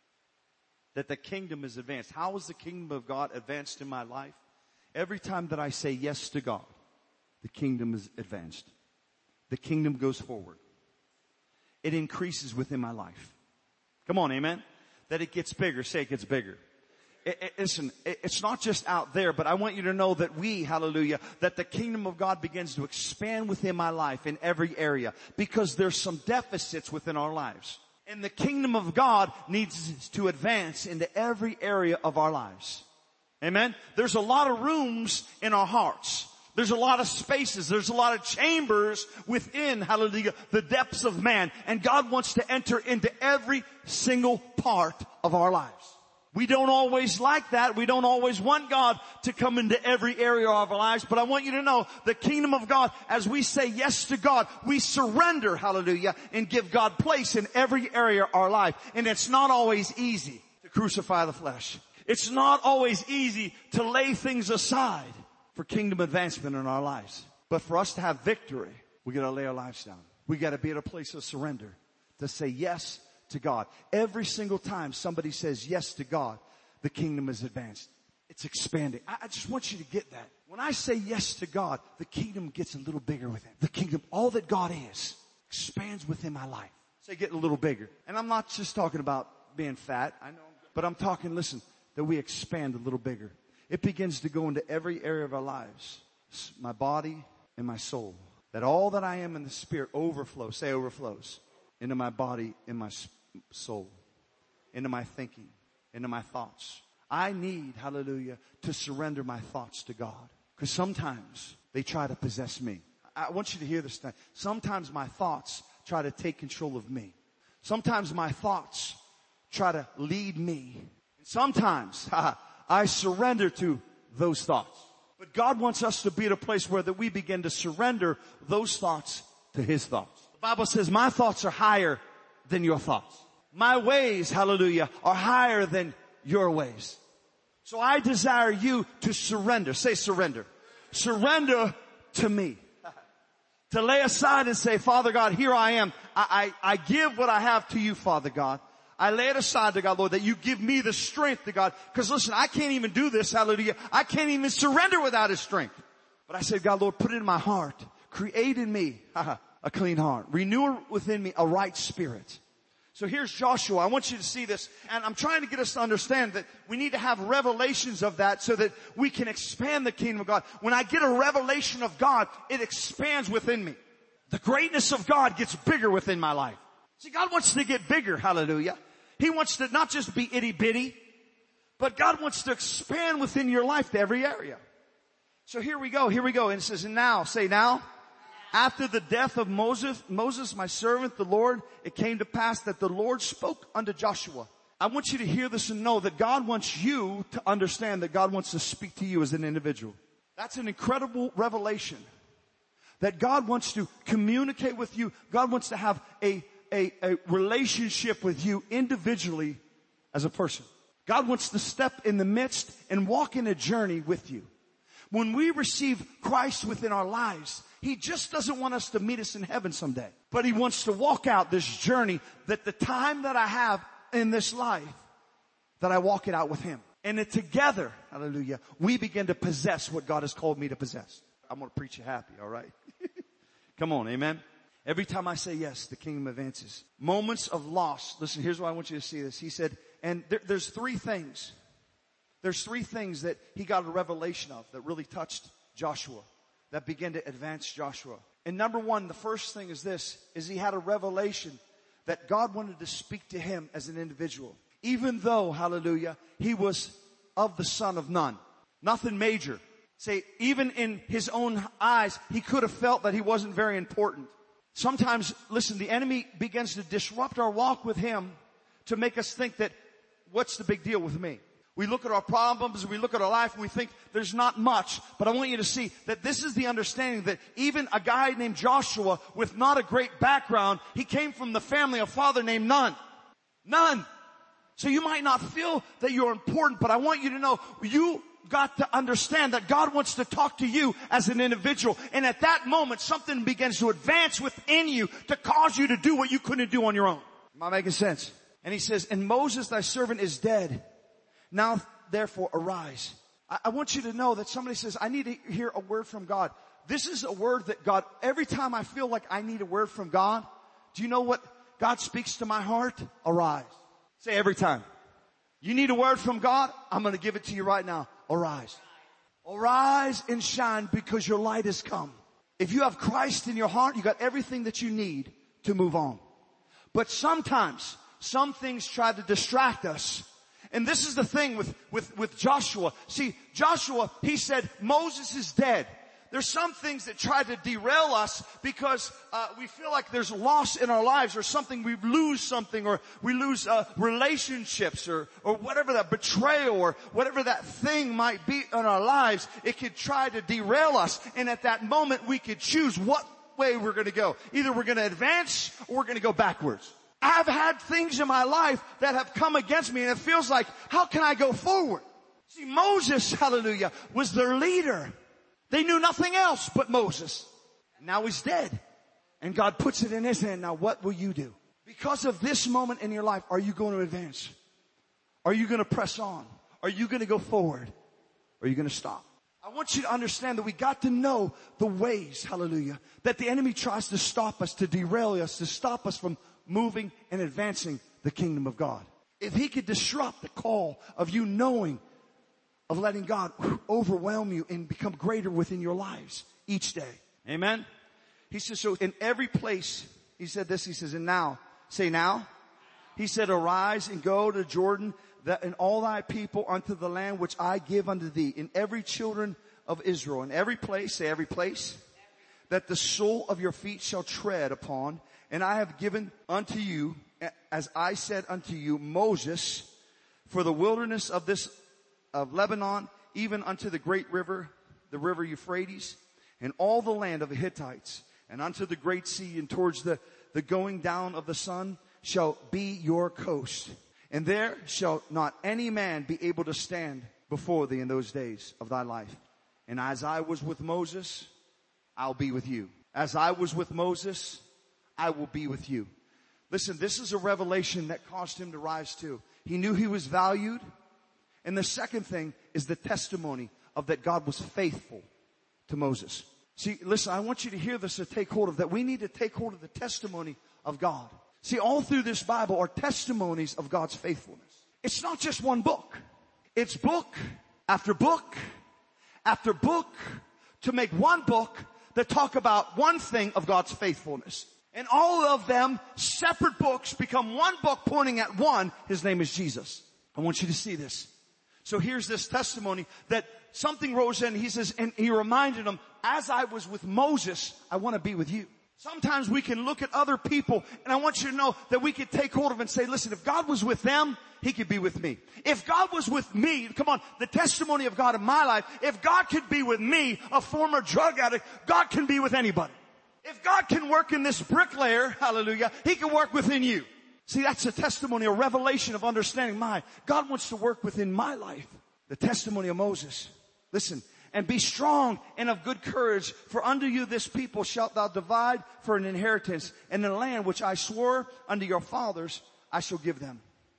That the kingdom is advanced. How is the kingdom of God advanced in my life? Every time that I say yes to God, the kingdom is advanced. The kingdom goes forward. It increases within my life. Come on, amen? That it gets bigger. Say it gets bigger. Listen, it's not just out there, but I want you to know that that the kingdom of God begins to expand within my life in every area. Because there's some deficits within our lives. And the kingdom of God needs to advance into every area of our lives. Amen? There's a lot of rooms in our hearts. There's a lot of spaces. There's a lot of chambers within, hallelujah, the depths of man. And God wants to enter into every single part of our lives. We don't always like that. We don't always want God to come into every area of our lives. But I want you to know the kingdom of God, as we say yes to God, we surrender, hallelujah, and give God place in every area of our life. And it's not always easy to crucify the flesh. It's not always easy to lay things aside for kingdom advancement in our lives. But for us to have victory, we got to lay our lives down. We got to be at a place of surrender to say yes to God. Every single time somebody says yes to God, the kingdom is advanced. It's expanding. I just want you to get that. When I say yes to God, the kingdom gets a little bigger within. The kingdom, all that God is, expands within my life. Say getting a little bigger. And I'm not just talking about being fat. I know. But I'm talking, listen, that we expand a little bigger. It begins to go into every area of our lives. My body and my soul. That all that I am in the spirit overflows. Say overflows. Into my body and my soul, into my thinking, into my thoughts. I need, hallelujah, to surrender my thoughts to God. Because sometimes they try to possess me. I want you to hear this tonight. Sometimes my thoughts try to take control of me. Sometimes my thoughts try to lead me. Sometimes I surrender to those thoughts. But God wants us to be at a place where that we begin to surrender those thoughts to his thoughts. The Bible says my thoughts are higher than your thoughts. My ways, hallelujah, are higher than your ways. So I desire you to surrender. Say surrender. Surrender to me. To lay aside and say, Father God, here I am. I give what I have to you, Father God. I lay it aside to God, Lord, that you give me the strength to God. Because listen, I can't even do this, hallelujah. I can't even surrender without his strength. But I said, God, Lord, put it in my heart. Create in me a clean heart. Renew within me a right spirit. So here's Joshua. I want you to see this. And I'm trying to get us to understand that we need to have revelations of that so that we can expand the kingdom of God. When I get a revelation of God, it expands within me. The greatness of God gets bigger within my life. See, God wants to get bigger. Hallelujah. He wants to not just be itty bitty, but God wants to expand within your life to every area. So here we go. And it says, and now, say now. After the death of Moses, my servant, the Lord, it came to pass that the Lord spoke unto Joshua. I want you to hear this and know that God wants you to understand that God wants to speak to you as an individual. That's an incredible revelation. That God wants to communicate with you. God wants to have a relationship with you individually as a person. God wants to step in the midst and walk in a journey with you. When we receive Christ within our lives, He just doesn't want us to meet us in heaven someday. But He wants to walk out this journey that the time that I have in this life, that I walk it out with Him. And that together, hallelujah, we begin to possess what God has called me to possess. I'm going to preach you happy, all right? Come on, amen? Every time I say yes, the kingdom advances. Moments of loss. Listen, here's why I want you to see this. He said, and there's three things. There's three things that he got a revelation of that really touched Joshua, that began to advance Joshua. And number one, the first thing is this, is he had a revelation that God wanted to speak to him as an individual. Even though, hallelujah, he was of the son of none. Nothing major. Say, even in his own eyes, he could have felt that he wasn't very important. Sometimes, listen, the enemy begins to disrupt our walk with him to make us think that, what's the big deal with me? We look at our problems, we look at our life, and we think there's not much. But I want you to see that this is the understanding that even a guy named Joshua with not a great background, he came from the family of a father named Nun. None. So you might not feel that you're important, but I want you to know you got to understand that God wants to talk to you as an individual. And at that moment, something begins to advance within you to cause you to do what you couldn't do on your own. Am I making sense? And he says, and Moses, thy servant, is dead. Now, therefore, arise. I want you to know that somebody says, I need to hear a word from God. This is a word that God, every time I feel like I need a word from God, do you know what God speaks to my heart? Arise. Say every time. You need a word from God? I'm going to give it to you right now. Arise. Arise and shine because your light has come. If you have Christ in your heart, you got everything that you need to move on. But sometimes, some things try to distract us. And this is the thing with Joshua. See, Joshua, he said, Moses is dead. There's some things that try to derail us because we feel like there's loss in our lives or something, we lose something or we lose relationships or whatever that betrayal or whatever that thing might be in our lives. It could try to derail us. And at that moment, we could choose what way we're going to go. Either we're going to advance or we're going to go backwards. I've had things in my life that have come against me and it feels like, how can I go forward? See, Moses, hallelujah, was their leader. They knew nothing else but Moses. Now he's dead. And God puts it in his hand. Now what will you do? Because of this moment in your life, are you going to advance? Are you going to press on? Are you going to go forward? Or are you going to stop? I want you to understand that we got to know the ways, hallelujah, that the enemy tries to stop us, to derail us, to stop us from moving and advancing the kingdom of God. If he could disrupt the call of you knowing, of letting God overwhelm you and become greater within your lives each day. Amen. He says, so in every place, he said this, he says, and now, say now. He said, arise and go to Jordan, that and all thy people unto the land which I give unto thee, in every children of Israel, in every place, say every place, that the sole of your feet shall tread upon, and I have given unto you, as I said unto you, Moses, for the wilderness of Lebanon, even unto the great river, the river Euphrates, and all the land of the Hittites, and unto the great sea, and towards the going down of the sun shall be your coast. And there shall not any man be able to stand before thee in those days of thy life. And as I was with Moses, I'll be with you. As I was with Moses, I will be with you. Listen, this is a revelation that caused him to rise too. He knew he was valued. And the second thing is the testimony of that God was faithful to Moses. See, listen, I want you to hear this, to take hold of that. We need to take hold of the testimony of God. See, all through this Bible are testimonies of God's faithfulness. It's not just one book. It's book after book after book to make one book that talk about one thing of God's faithfulness. And all of them, separate books, become one book pointing at one. His name is Jesus. I want you to see this. So here's this testimony that something rose in. He says, and he reminded them, as I was with Moses, I want to be with you. Sometimes we can look at other people, and I want you to know that we could take hold of and say, listen, if God was with them, he could be with me. If God was with me, come on, the testimony of God in my life, if God could be with me, a former drug addict, God can be with anybody. If God can work in this bricklayer, hallelujah, he can work within you. See, that's a testimony, a revelation of understanding. God wants to work within my life. The testimony of Moses. Listen, and be strong and of good courage, for unto you this people shalt thou divide for an inheritance, and the land which I swore unto your fathers I shall give them.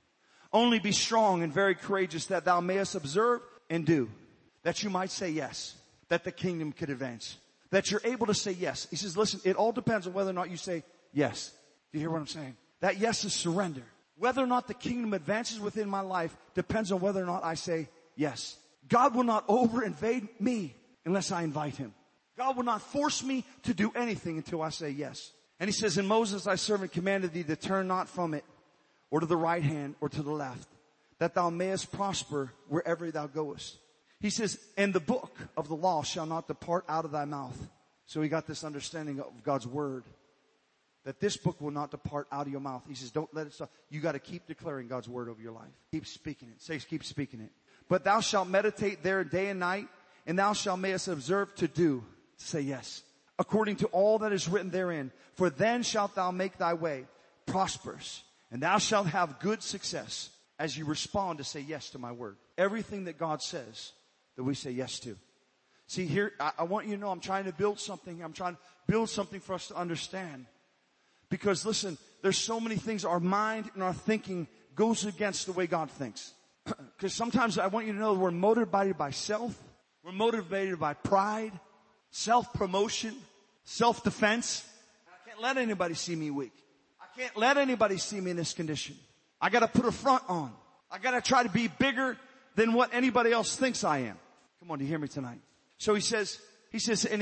Only be strong and very courageous, that thou mayest observe and do, that you might say yes, that the kingdom could advance, that you're able to say yes. He says, listen, it all depends on whether or not you say yes. Do you hear what I'm saying? That yes is surrender. Whether or not the kingdom advances within my life depends on whether or not I say yes. God will not over-invade me unless I invite him. God will not force me to do anything until I say yes. And he says, and Moses thy servant commanded thee to turn not from it, or to the right hand, or to the left, that thou mayest prosper wherever thou goest. He says, and the book of the law shall not depart out of thy mouth. So he got this understanding of God's word, that this book will not depart out of your mouth. He says, don't let it stop. You got to keep declaring God's word over your life. Keep speaking it. Say, keep speaking it. But thou shalt meditate there day and night, and thou shalt mayest observe to do, to say yes, according to all that is written therein. For then shalt thou make thy way prosperous, and thou shalt have good success as you respond to say yes to my word. Everything that God says that we say yes to. See here, I want you to know I'm trying to build something. I'm trying to build something for us to understand. Because listen, there's so many things. Our mind and our thinking goes against the way God thinks. Because sometimes I want you to know we're motivated by self. We're motivated by pride, self-promotion, self-defense. I can't let anybody see me weak. I can't let anybody see me in this condition. I gotta put a front on. I gotta try to be bigger than what anybody else thinks I am. Come on, do you hear me tonight? So he says, and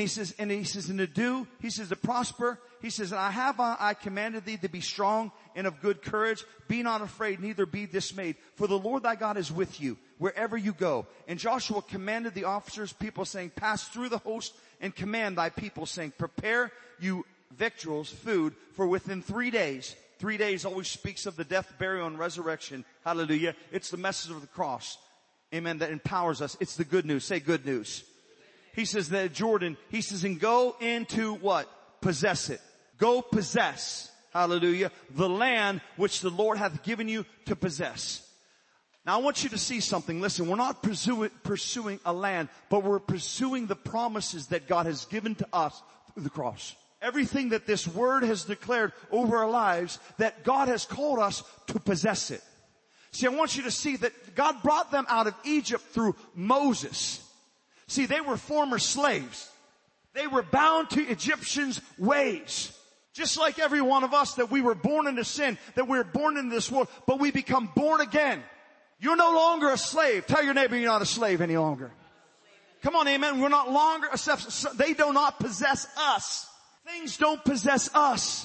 to do, he says to prosper. He says, and I commanded thee to be strong and of good courage. Be not afraid, neither be dismayed. For the Lord thy God is with you wherever you go. And Joshua commanded the officers, people, saying, pass through the host and command thy people, saying, prepare you victuals, food, for within 3 days. 3 days always speaks of the death, burial, and resurrection. Hallelujah. It's the message of the cross. Amen. That empowers us. It's the good news. Say good news. He says that Jordan, he says, and go into what? Possess it. Go possess, hallelujah, the land which the Lord hath given you to possess. Now I want you to see something. Listen, we're not pursuing a land, but we're pursuing the promises that God has given to us through the cross. Everything that this word has declared over our lives, that God has called us to possess it. See, I want you to see that God brought them out of Egypt through Moses. See, they were former slaves. They were bound to Egyptians' ways. Just like every one of us, that we were born into sin, that we were born into this world, but we become born again. You're no longer a slave. Tell your neighbor you're not a slave any longer. Come on, amen. We're not longer a slave. They do not possess us. Things don't possess us.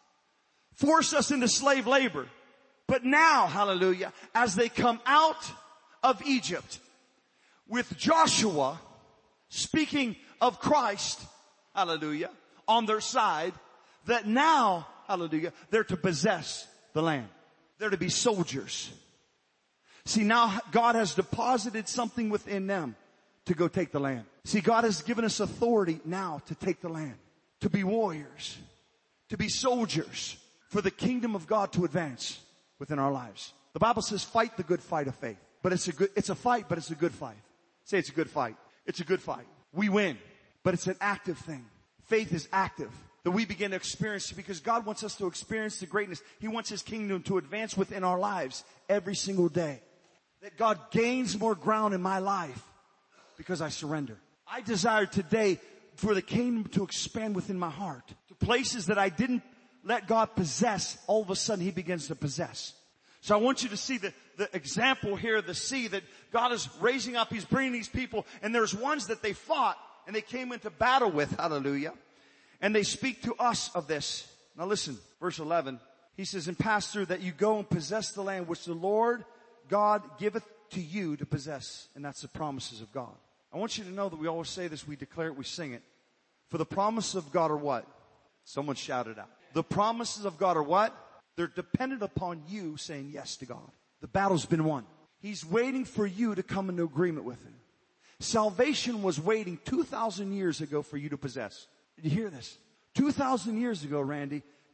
Force us into slave labor. But now, hallelujah, as they come out of Egypt, with Joshua speaking of Christ, hallelujah, on their side, that now, hallelujah, they're to possess the land. They're to be soldiers. See, now God has deposited something within them to go take the land. See, God has given us authority now to take the land, to be warriors, to be soldiers for the kingdom of God to advance within our lives. The Bible says, fight the good fight of faith. But it's a fight, but it's a good fight. Say it's a good fight. It's a good fight. We win, but it's an active thing. Faith is active. That we begin to experience, because God wants us to experience the greatness. He wants His kingdom to advance within our lives every single day. That God gains more ground in my life because I surrender. I desire today for the kingdom to expand within my heart. To places that I didn't let God possess, all of a sudden He begins to possess. So I want you to see the example here, the sea that God is raising up. He's bringing these people, and there's ones that they fought and they came into battle with. Hallelujah. And they speak to us of this. Now listen, verse 11. He says, and pass through that you go and possess the land which the Lord God giveth to you to possess. And that's the promises of God. I want you to know that we always say this, we declare it, we sing it. For the promises of God are what? Someone shouted out. The promises of God are what? They're dependent upon you saying yes to God. The battle's been won. He's waiting for you to come into agreement with Him. Salvation was waiting 2,000 years ago for you to possess. Did you hear this? 2,000 years ago, Randy,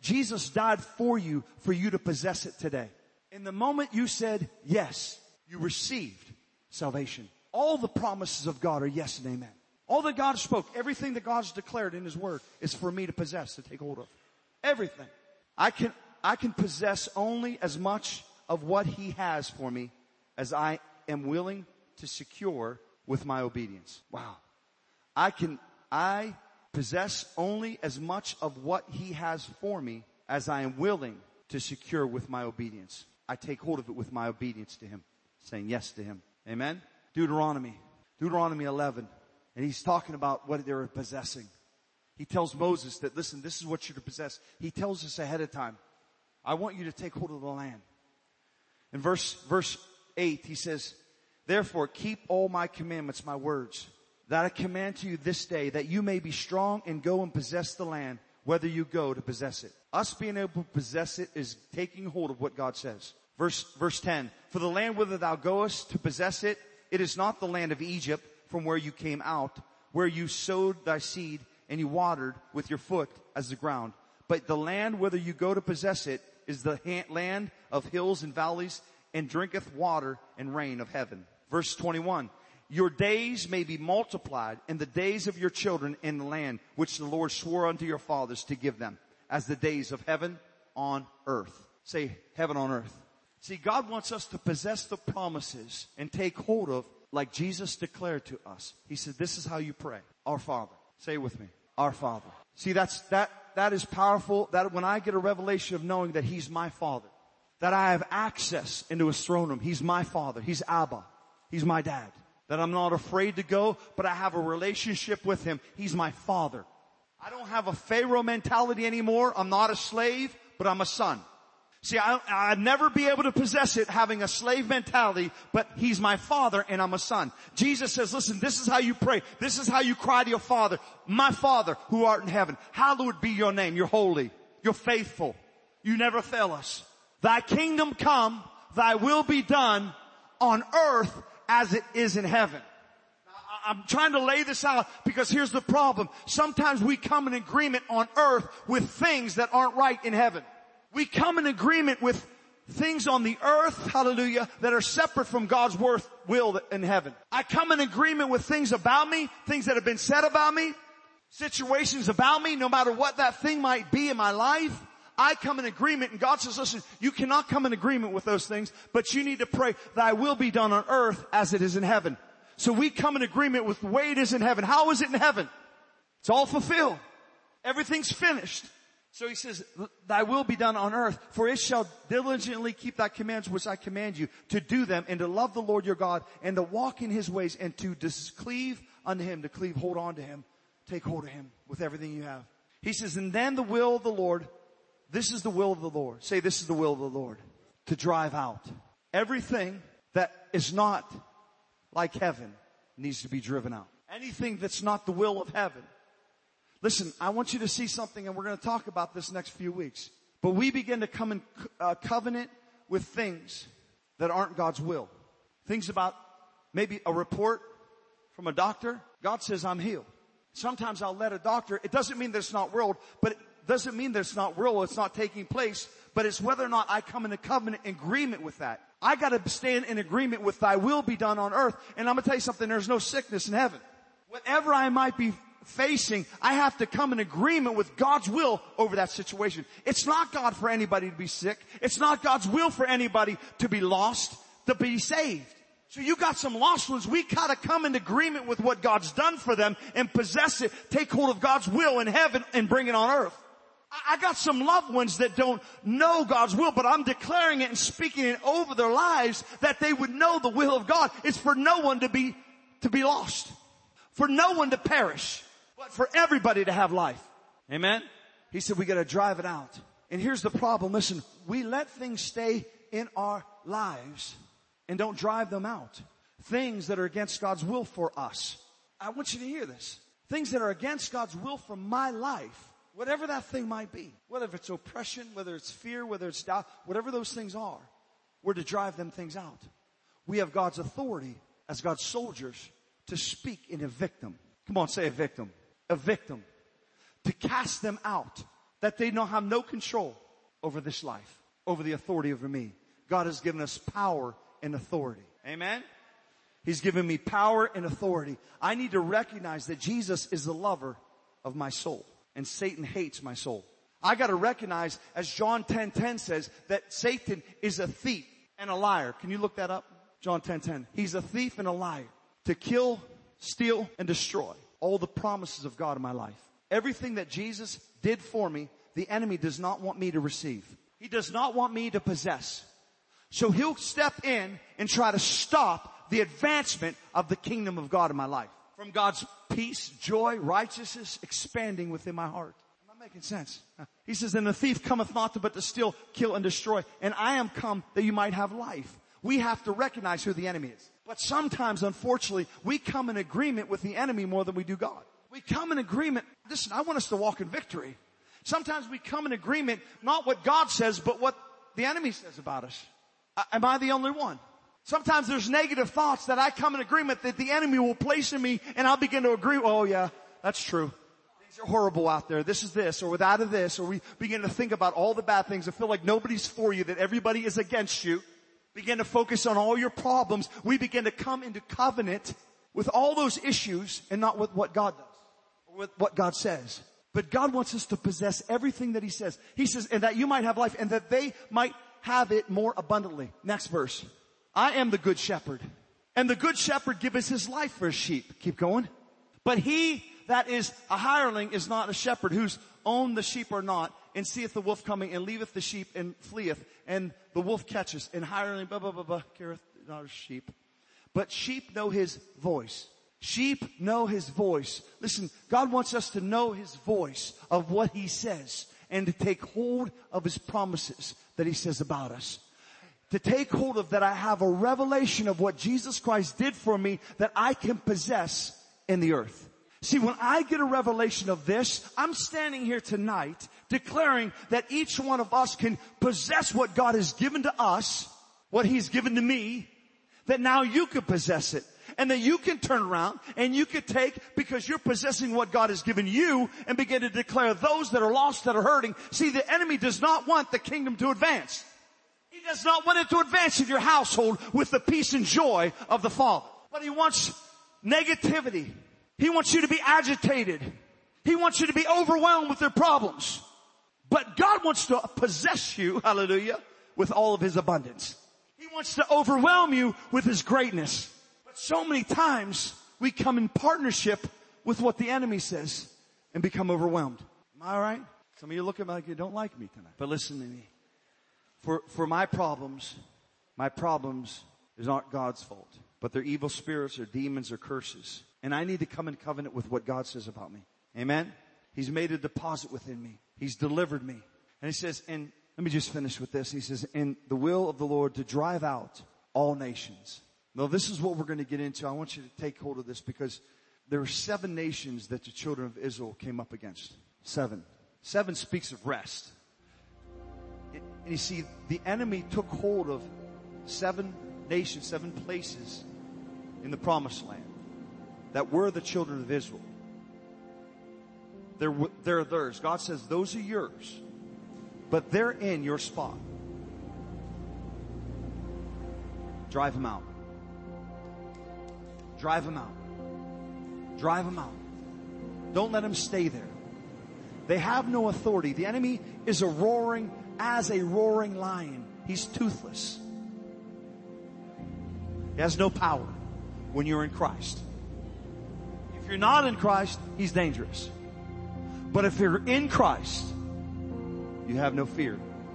Jesus died for you to possess it today. In the moment you said yes, you received salvation. All the promises of God are yes and amen. All that God spoke, everything that God's declared in His Word is for me to possess, to take hold of. Everything. I can possess only as much of what He has for me as I am willing to secure with my obedience. Wow. I possess only as much of what He has for me as I am willing to secure with my obedience. I take hold of it with my obedience to Him, saying yes to Him. Amen? Deuteronomy 11. And he's talking about what they were possessing. He tells Moses that, listen, this is what you're to possess. He tells us ahead of time, I want you to take hold of the land. In verse 8, he says, therefore keep all my commandments, my words, that I command to you this day, that you may be strong and go and possess the land, whether you go to possess it. Us being able to possess it is taking hold of what God says. Verse 10, for the land whither thou goest to possess it, it is not the land of Egypt from where you came out, where you sowed thy seed and you watered with your foot as the ground. But the land whither you go to possess it is the land of hills and valleys, and drinketh water and rain of heaven. Verse 21, your days may be multiplied in the days of your children in the land which the Lord swore unto your fathers to give them, as the days of heaven on earth. Say heaven on earth. See, God wants us to possess the promises and take hold of, like Jesus declared to us. He said, this is how you pray. Our Father. Say it with me. Our Father. See, that is powerful. That when I get a revelation of knowing that He's my Father, that I have access into His throne room. He's my Father. He's Abba. He's my dad. That I'm not afraid to go, but I have a relationship with Him. He's my Father. I don't have a Pharaoh mentality anymore. I'm not a slave, but I'm a son. See, I'd never be able to possess it having a slave mentality, but He's my Father and I'm a son. Jesus says, listen, this is how you pray. This is how you cry to your Father. My Father who art in heaven, hallowed be your name. You're holy. You're faithful. You never fail us. Thy kingdom come, thy will be done on earth as it is in heaven. I'm trying to lay this out because here's the problem. Sometimes we come in agreement on earth with things that aren't right in heaven. We come in agreement with things on the earth, hallelujah, that are separate from God's will in heaven. I come in agreement with things about me, things that have been said about me, situations about me, no matter what that thing might be in my life. I come in agreement, and God says, listen, you cannot come in agreement with those things, but you need to pray, thy will be done on earth as it is in heaven. So we come in agreement with the way it is in heaven. How is it in heaven? It's all fulfilled. Everything's finished. So he says, thy will be done on earth, for it shall diligently keep thy commands which I command you, to do them, and to love the Lord your God, and to walk in His ways, and to cleave unto Him, to cleave, hold on to Him, take hold of Him with everything you have. He says, and then the will of the Lord, this is the will of the Lord. Say, this is the will of the Lord. To drive out everything that is not like heaven needs to be driven out. Anything that's not the will of heaven. Listen, I want you to see something, and we're going to talk about this next few weeks. But we begin to come in covenant with things that aren't God's will. Things about maybe a report from a doctor. God says, I'm healed. Sometimes I'll let a doctor, it doesn't mean that it's not willed, but it doesn't mean that it's not real, it's not taking place, but it's whether or not I come in a covenant agreement with that. I got to stand in agreement with thy will be done on earth. And I'm going to tell you something, there's no sickness in heaven. Whatever I might be facing, I have to come in agreement with God's will over that situation. It's not God for anybody to be sick. It's not God's will for anybody to be lost, to be saved. So you got some lost ones. We gotta come in agreement with what God's done for them and possess it, take hold of God's will in heaven and bring it on earth. I got some loved ones that don't know God's will, but I'm declaring it and speaking it over their lives that they would know the will of God. It's for no one to be lost, for no one to perish, but for everybody to have life. Amen. He said we got to drive it out. And here's the problem. Listen, we let things stay in our lives and don't drive them out. Things that are against God's will for us. I want you to hear this. Things that are against God's will for my life. Whatever that thing might be, whether it's oppression, whether it's fear, whether it's doubt, whatever those things are, we're to drive them things out. We have God's authority as God's soldiers to speak and evict them. Come on, say evict them. Evict them. To cast them out. that they don't have no control over this life, over the authority over me. God has given us power and authority. Amen? He's given me power and authority. I need to recognize that Jesus is the lover of my soul, and Satan hates my soul. I got to recognize, as John 10:10 says, that Satan is a thief and a liar. Can you look that up? John 10:10. He's a thief and a liar, to kill, steal, and destroy all the promises of God in my life. Everything that Jesus did for me, the enemy does not want me to receive. He does not want me to possess. So he'll step in and try to stop the advancement of the kingdom of God in my life. From God's peace, joy, righteousness expanding within my heart. Am I making sense? He says, and the thief cometh not but to steal, kill, and destroy. And I am come that you might have life. We have to recognize who the enemy is. But sometimes, unfortunately, we come in agreement with the enemy more than we do God. We come in agreement. Listen, I want us to walk in victory. Sometimes we come in agreement, not what God says, but what the enemy says about us. Am I the only one? Sometimes there's negative thoughts that I come in agreement that the enemy will place in me, and I'll begin to agree, oh yeah, that's true. Things are horrible out there. This is this, or without of this, or we begin to think about all the bad things and feel like nobody's for you, that everybody is against you. Begin to focus on all your problems. We begin to come into covenant with all those issues and not with what God does, or with what God says. But God wants us to possess everything that He says. He says, and that you might have life, and that they might have it more abundantly. Next verse. I am the good shepherd, and the good shepherd giveth his life for his sheep. Keep going. But he that is a hireling is not a shepherd, whose own the sheep are not, and seeth the wolf coming, and leaveth the sheep, and fleeth, and the wolf catches, and hireling, careth not his sheep. But sheep know his voice. Sheep know his voice. Listen, God wants us to know his voice of what he says, and to take hold of his promises that he says about us. To take hold of that, I have a revelation of what Jesus Christ did for me that I can possess in the earth. See, when I get a revelation of this, I'm standing here tonight declaring that each one of us can possess what God has given to us, what he's given to me, that now you can possess it. And that you can turn around and you can take, because you're possessing what God has given you, and begin to declare those that are lost, that are hurting. See, the enemy does not want the kingdom to advance. He does not want it to advance in your household with the peace and joy of the Father. But he wants negativity. He wants you to be agitated. He wants you to be overwhelmed with their problems. But God wants to possess you, hallelujah, with all of his abundance. He wants to overwhelm you with his greatness. But so many times we come in partnership with what the enemy says and become overwhelmed. Am I all right? Some of you look at me like you don't like me tonight. But listen to me. For my problems is not God's fault. But they're evil spirits or demons or curses. And I need to come in covenant with what God says about me. Amen? He's made a deposit within me. He's delivered me. And he says, and let me just finish with this. He says, in the will of the Lord to drive out all nations. Now this is what we're going to get into. I want you to take hold of this, because there are 7 nations that the children of Israel came up against. 7. 7 speaks of rest. And you see, the enemy took hold of 7 nations, 7 places in the promised land that were the children of Israel. They're theirs. God says, those are yours. But they're in your spot. Drive them out. Drive them out. Drive them out. Don't let them stay there. They have no authority. The enemy is as a roaring lion. He's toothless. He has no power when you're in Christ. If you're not in Christ, he's dangerous. But if you're in Christ, you have no fear.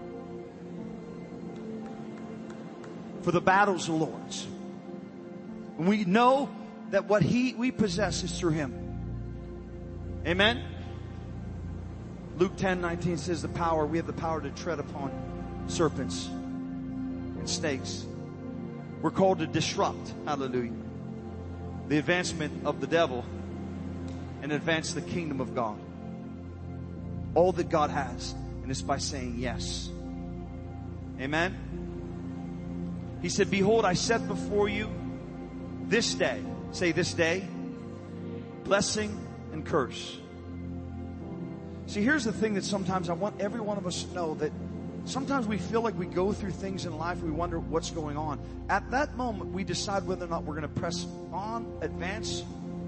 For the battle's the Lord's. And we know that what we possess is through him. Amen? Luke 10:19 says we have the power to tread upon serpents and snakes. We're called to disrupt, hallelujah, the advancement of the devil and advance the kingdom of God. All that God has, and it's by saying yes. Amen? He said, behold, I set before you this day, say this day, blessing and curse. See, here's the thing that sometimes I want every one of us to know, that sometimes we feel like we go through things in life and we wonder what's going on. At that moment, we decide whether or not we're going to press on, advance,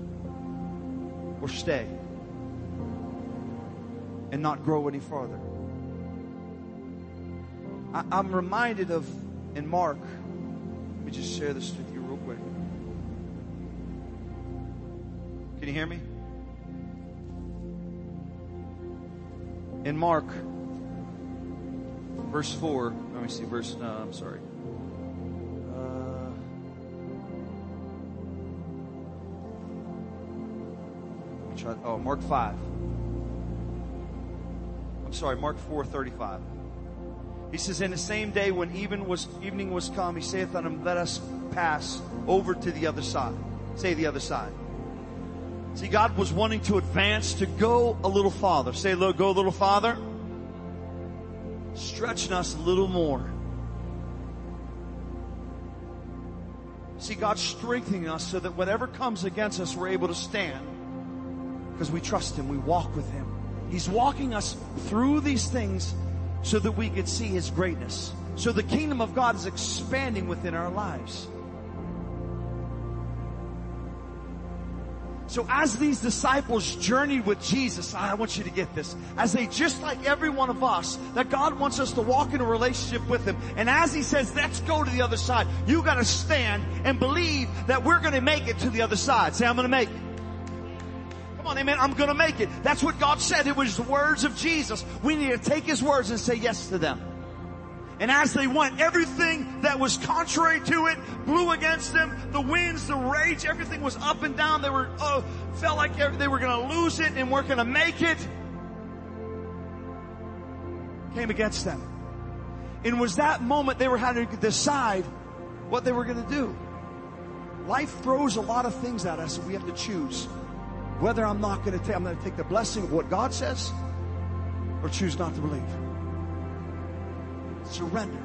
or stay and not grow any farther. I'm reminded of, in Mark, let me just share this with you real quick. Can you hear me? In Mark, verse 4, let me see, I'm sorry. Mark 5. I'm sorry, Mark 4:35. He says, in the same day when evening was come, he saith unto them, let us pass over to the other side. Say the other side. See, God was wanting to advance, to go a little farther. Say, look, go a little farther. Stretching us a little more. See, God's strengthening us so that whatever comes against us, we're able to stand. Because we trust Him, we walk with Him. He's walking us through these things so that we could see His greatness. So the kingdom of God is expanding within our lives. So as these disciples journeyed with Jesus, I want you to get this. As they, just like every one of us, that God wants us to walk in a relationship with Him. And as He says, let's go to the other side, you got to stand and believe that we're going to make it to the other side. Say, I'm going to make it. Come on, amen. I'm going to make it. That's what God said. It was the words of Jesus. We need to take His words and say yes to them. And as they went, everything that was contrary to it blew against them. The winds, the rage, everything was up and down. They were, felt like they were going to lose it and weren't going to make it. Came against them. And it was that moment they were having to decide what they were going to do. Life throws a lot of things at us and we have to choose whether I'm going to take the blessing of what God says or choose not to believe. Surrender.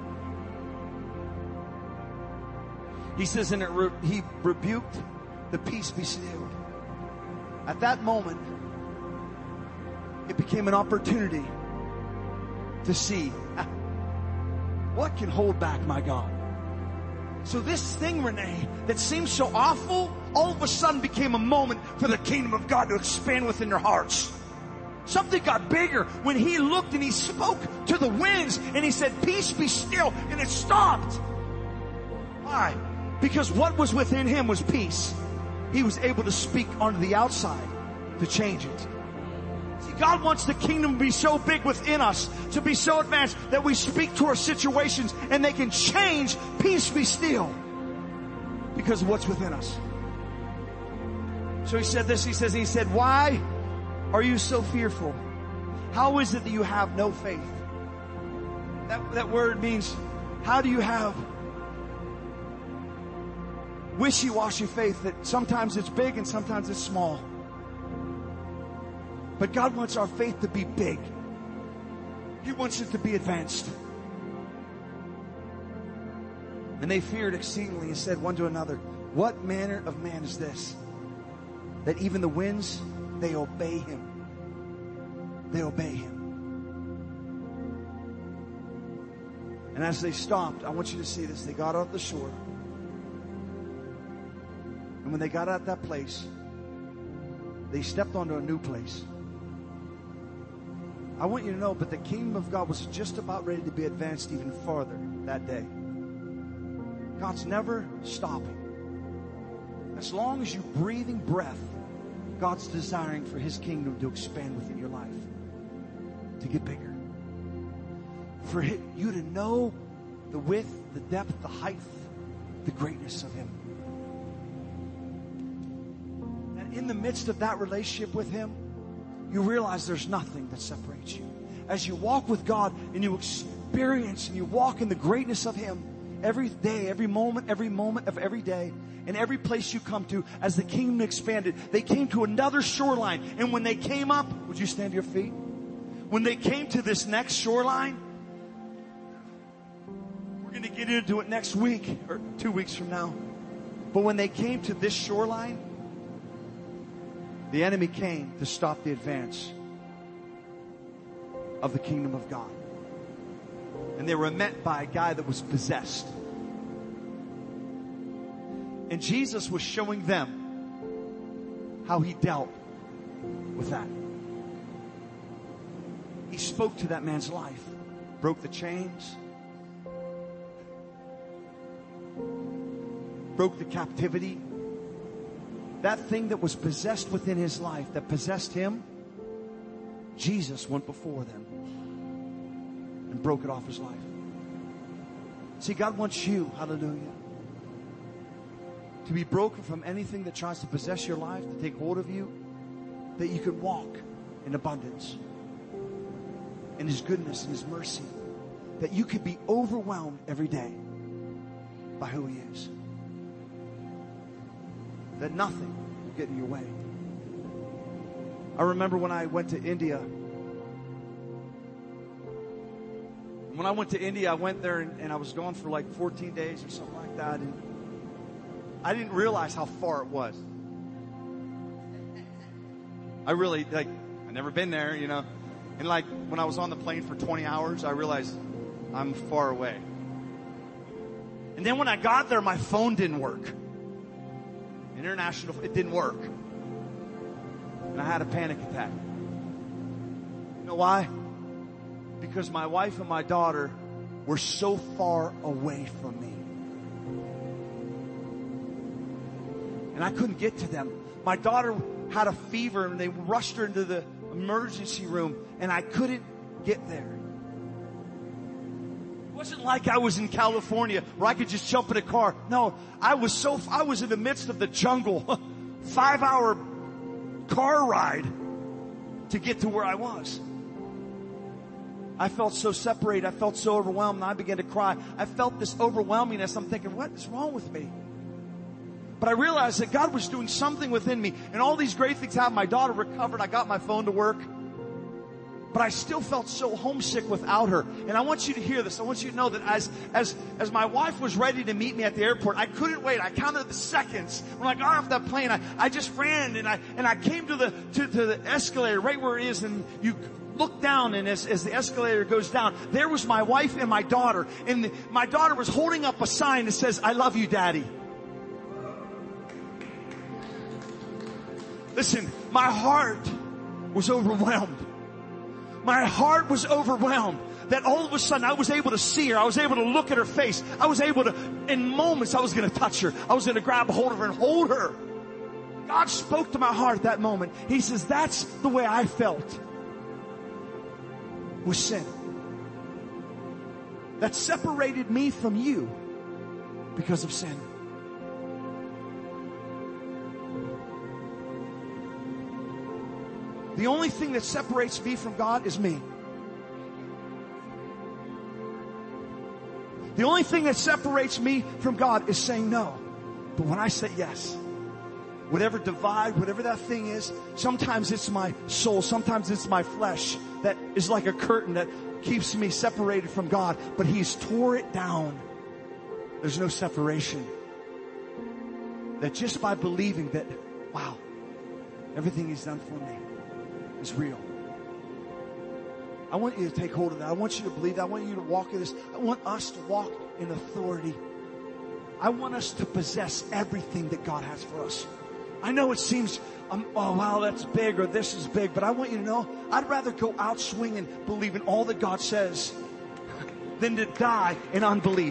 He says, and He rebuked the peace, be still. At that moment, it became an opportunity to see what can hold back my God. So this thing, Renee, that seems so awful, all of a sudden became a moment for the kingdom of God to expand within their hearts. Something got bigger when He looked and He spoke to the winds and He said, peace, be still, and it stopped. Why? Because what was within Him was peace. He was able to speak onto the outside to change it. See, God wants the kingdom to be so big within us, to be so advanced that we speak to our situations and they can change. Peace, be still, because of what's within us. So He said this, He said, why are you so fearful? How is it that you have no faith? That word means, how do you have wishy-washy faith that sometimes it's big and sometimes it's small? But God wants our faith to be big. He wants it to be advanced. And they feared exceedingly and said one to another, what manner of man is this, that even the winds, they obey Him. They obey Him. And as they stopped, I want you to see this. They got off the shore. And when they got out that place, they stepped onto a new place. I want you to know, but the kingdom of God was just about ready to be advanced even farther that day. God's never stopping. As long as you're breathing breath, God's desiring for His kingdom to expand within your life, to get bigger. For you to know the width, the depth, the height, the greatness of Him. And in the midst of that relationship with Him, you realize there's nothing that separates you. As you walk with God and you experience and you walk in the greatness of Him, every day, every moment of every day, and every place you come to, as the kingdom expanded, they came to another shoreline. And when they came up, would you stand to your feet? When they came to this next shoreline, we're going to get into it next week or 2 weeks from now. But when they came to this shoreline, the enemy came to stop the advance. of the kingdom of God. And they were met by a guy that was possessed. And Jesus was showing them how he dealt with that. He spoke to that man's life, broke the chains, broke the captivity. That thing that was possessed within his life, that possessed him, Jesus went before them and broke it off his life. See, God wants you, hallelujah, to be broken from anything that tries to possess your life, to take hold of you, that you can walk in abundance, in his goodness and his mercy, that you could be overwhelmed every day by who he is. That nothing will get in your way. I remember when I went to India. When I went to India, I went there and I was gone for like 14 days or something like that. And I didn't realize how far it was. I really, I'd never been there, you know. And like when I was on the plane for 20 hours, I realized I'm far away. And then when I got there, my phone didn't work. International, it didn't work. And I had a panic attack. You know why? Because my wife and my daughter were so far away from me. And I couldn't get to them. My daughter had a fever and they rushed her into the emergency room and I couldn't get there. It wasn't like I was in California where I could just jump in a car. No, I was in the midst of the jungle. 5-hour car ride to get to where I was. I felt so separated. I felt so overwhelmed. And I began to cry. I felt this overwhelmingness. I'm thinking, what is wrong with me? But I realized that God was doing something within me. And all these great things happened. My daughter recovered. I got my phone to work. But I still felt so homesick without her. And I want you to hear this. I want you to know that as my wife was ready to meet me at the airport, I couldn't wait. I counted the seconds. When I got off that plane, I just ran and I came to the escalator right where it is, and you look down, and as the escalator goes down, there was my wife and my daughter. And my daughter was holding up a sign that says, "I love you, Daddy." Listen, my heart was overwhelmed. My heart was overwhelmed that all of a sudden I was able to see her. I was able to look at her face. I was able to, in moments, I was going to touch her. I was going to grab a hold of her and hold her. God spoke to my heart at that moment. He says, that's the way I felt with sin. That separated me from you because of sin. The only thing that separates me from God is me. The only thing that separates me from God is saying no. But when I say yes, whatever divide, whatever that thing is, sometimes it's my soul, sometimes it's my flesh that is like a curtain that keeps me separated from God. But He's tore it down. There's no separation. That just by believing that, wow, everything He's done for me is real. I want you to take hold of that. I want you to believe that. I want you to walk in this. I want us to walk in authority. I want us to possess everything that God has for us. I know it seems, oh wow, that's big, or this is big, but I want you to know, I'd rather go out swinging, believing all that God says than to die in unbelief.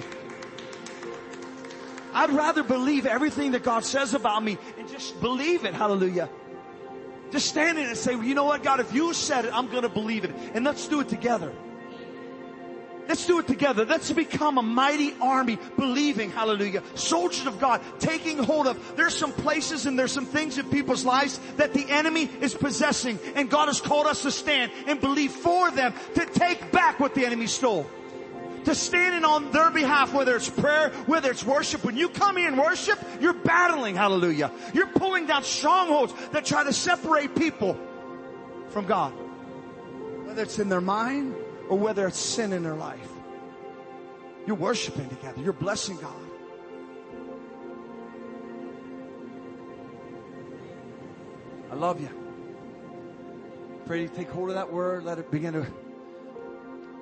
I'd rather believe everything that God says about me and just believe it. Hallelujah. Just stand in it and say, well, you know what, God, if you said it, I'm going to believe it. And let's do it together. Let's do it together. Let's become a mighty army believing, hallelujah, soldiers of God, taking hold of. There's some places and there's some things in people's lives that the enemy is possessing. And God has called us to stand and believe for them to take back what the enemy stole. To stand in on their behalf, whether it's prayer, whether it's worship. When you come in and worship, you're battling, hallelujah. You're pulling down strongholds that try to separate people from God. Whether it's in their mind or whether it's sin in their life. You're worshiping together. You're blessing God. I love you. Pray you take hold of that word. Let it begin to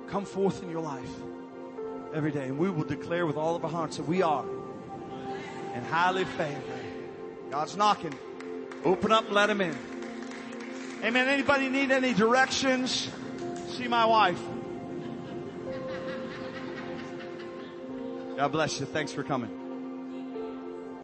come forth in your life every day. And we will declare with all of our hearts that we are in highly favored. God's knocking. Open up and let Him in. Amen. Anybody need any directions? See my wife. God bless you. Thanks for coming.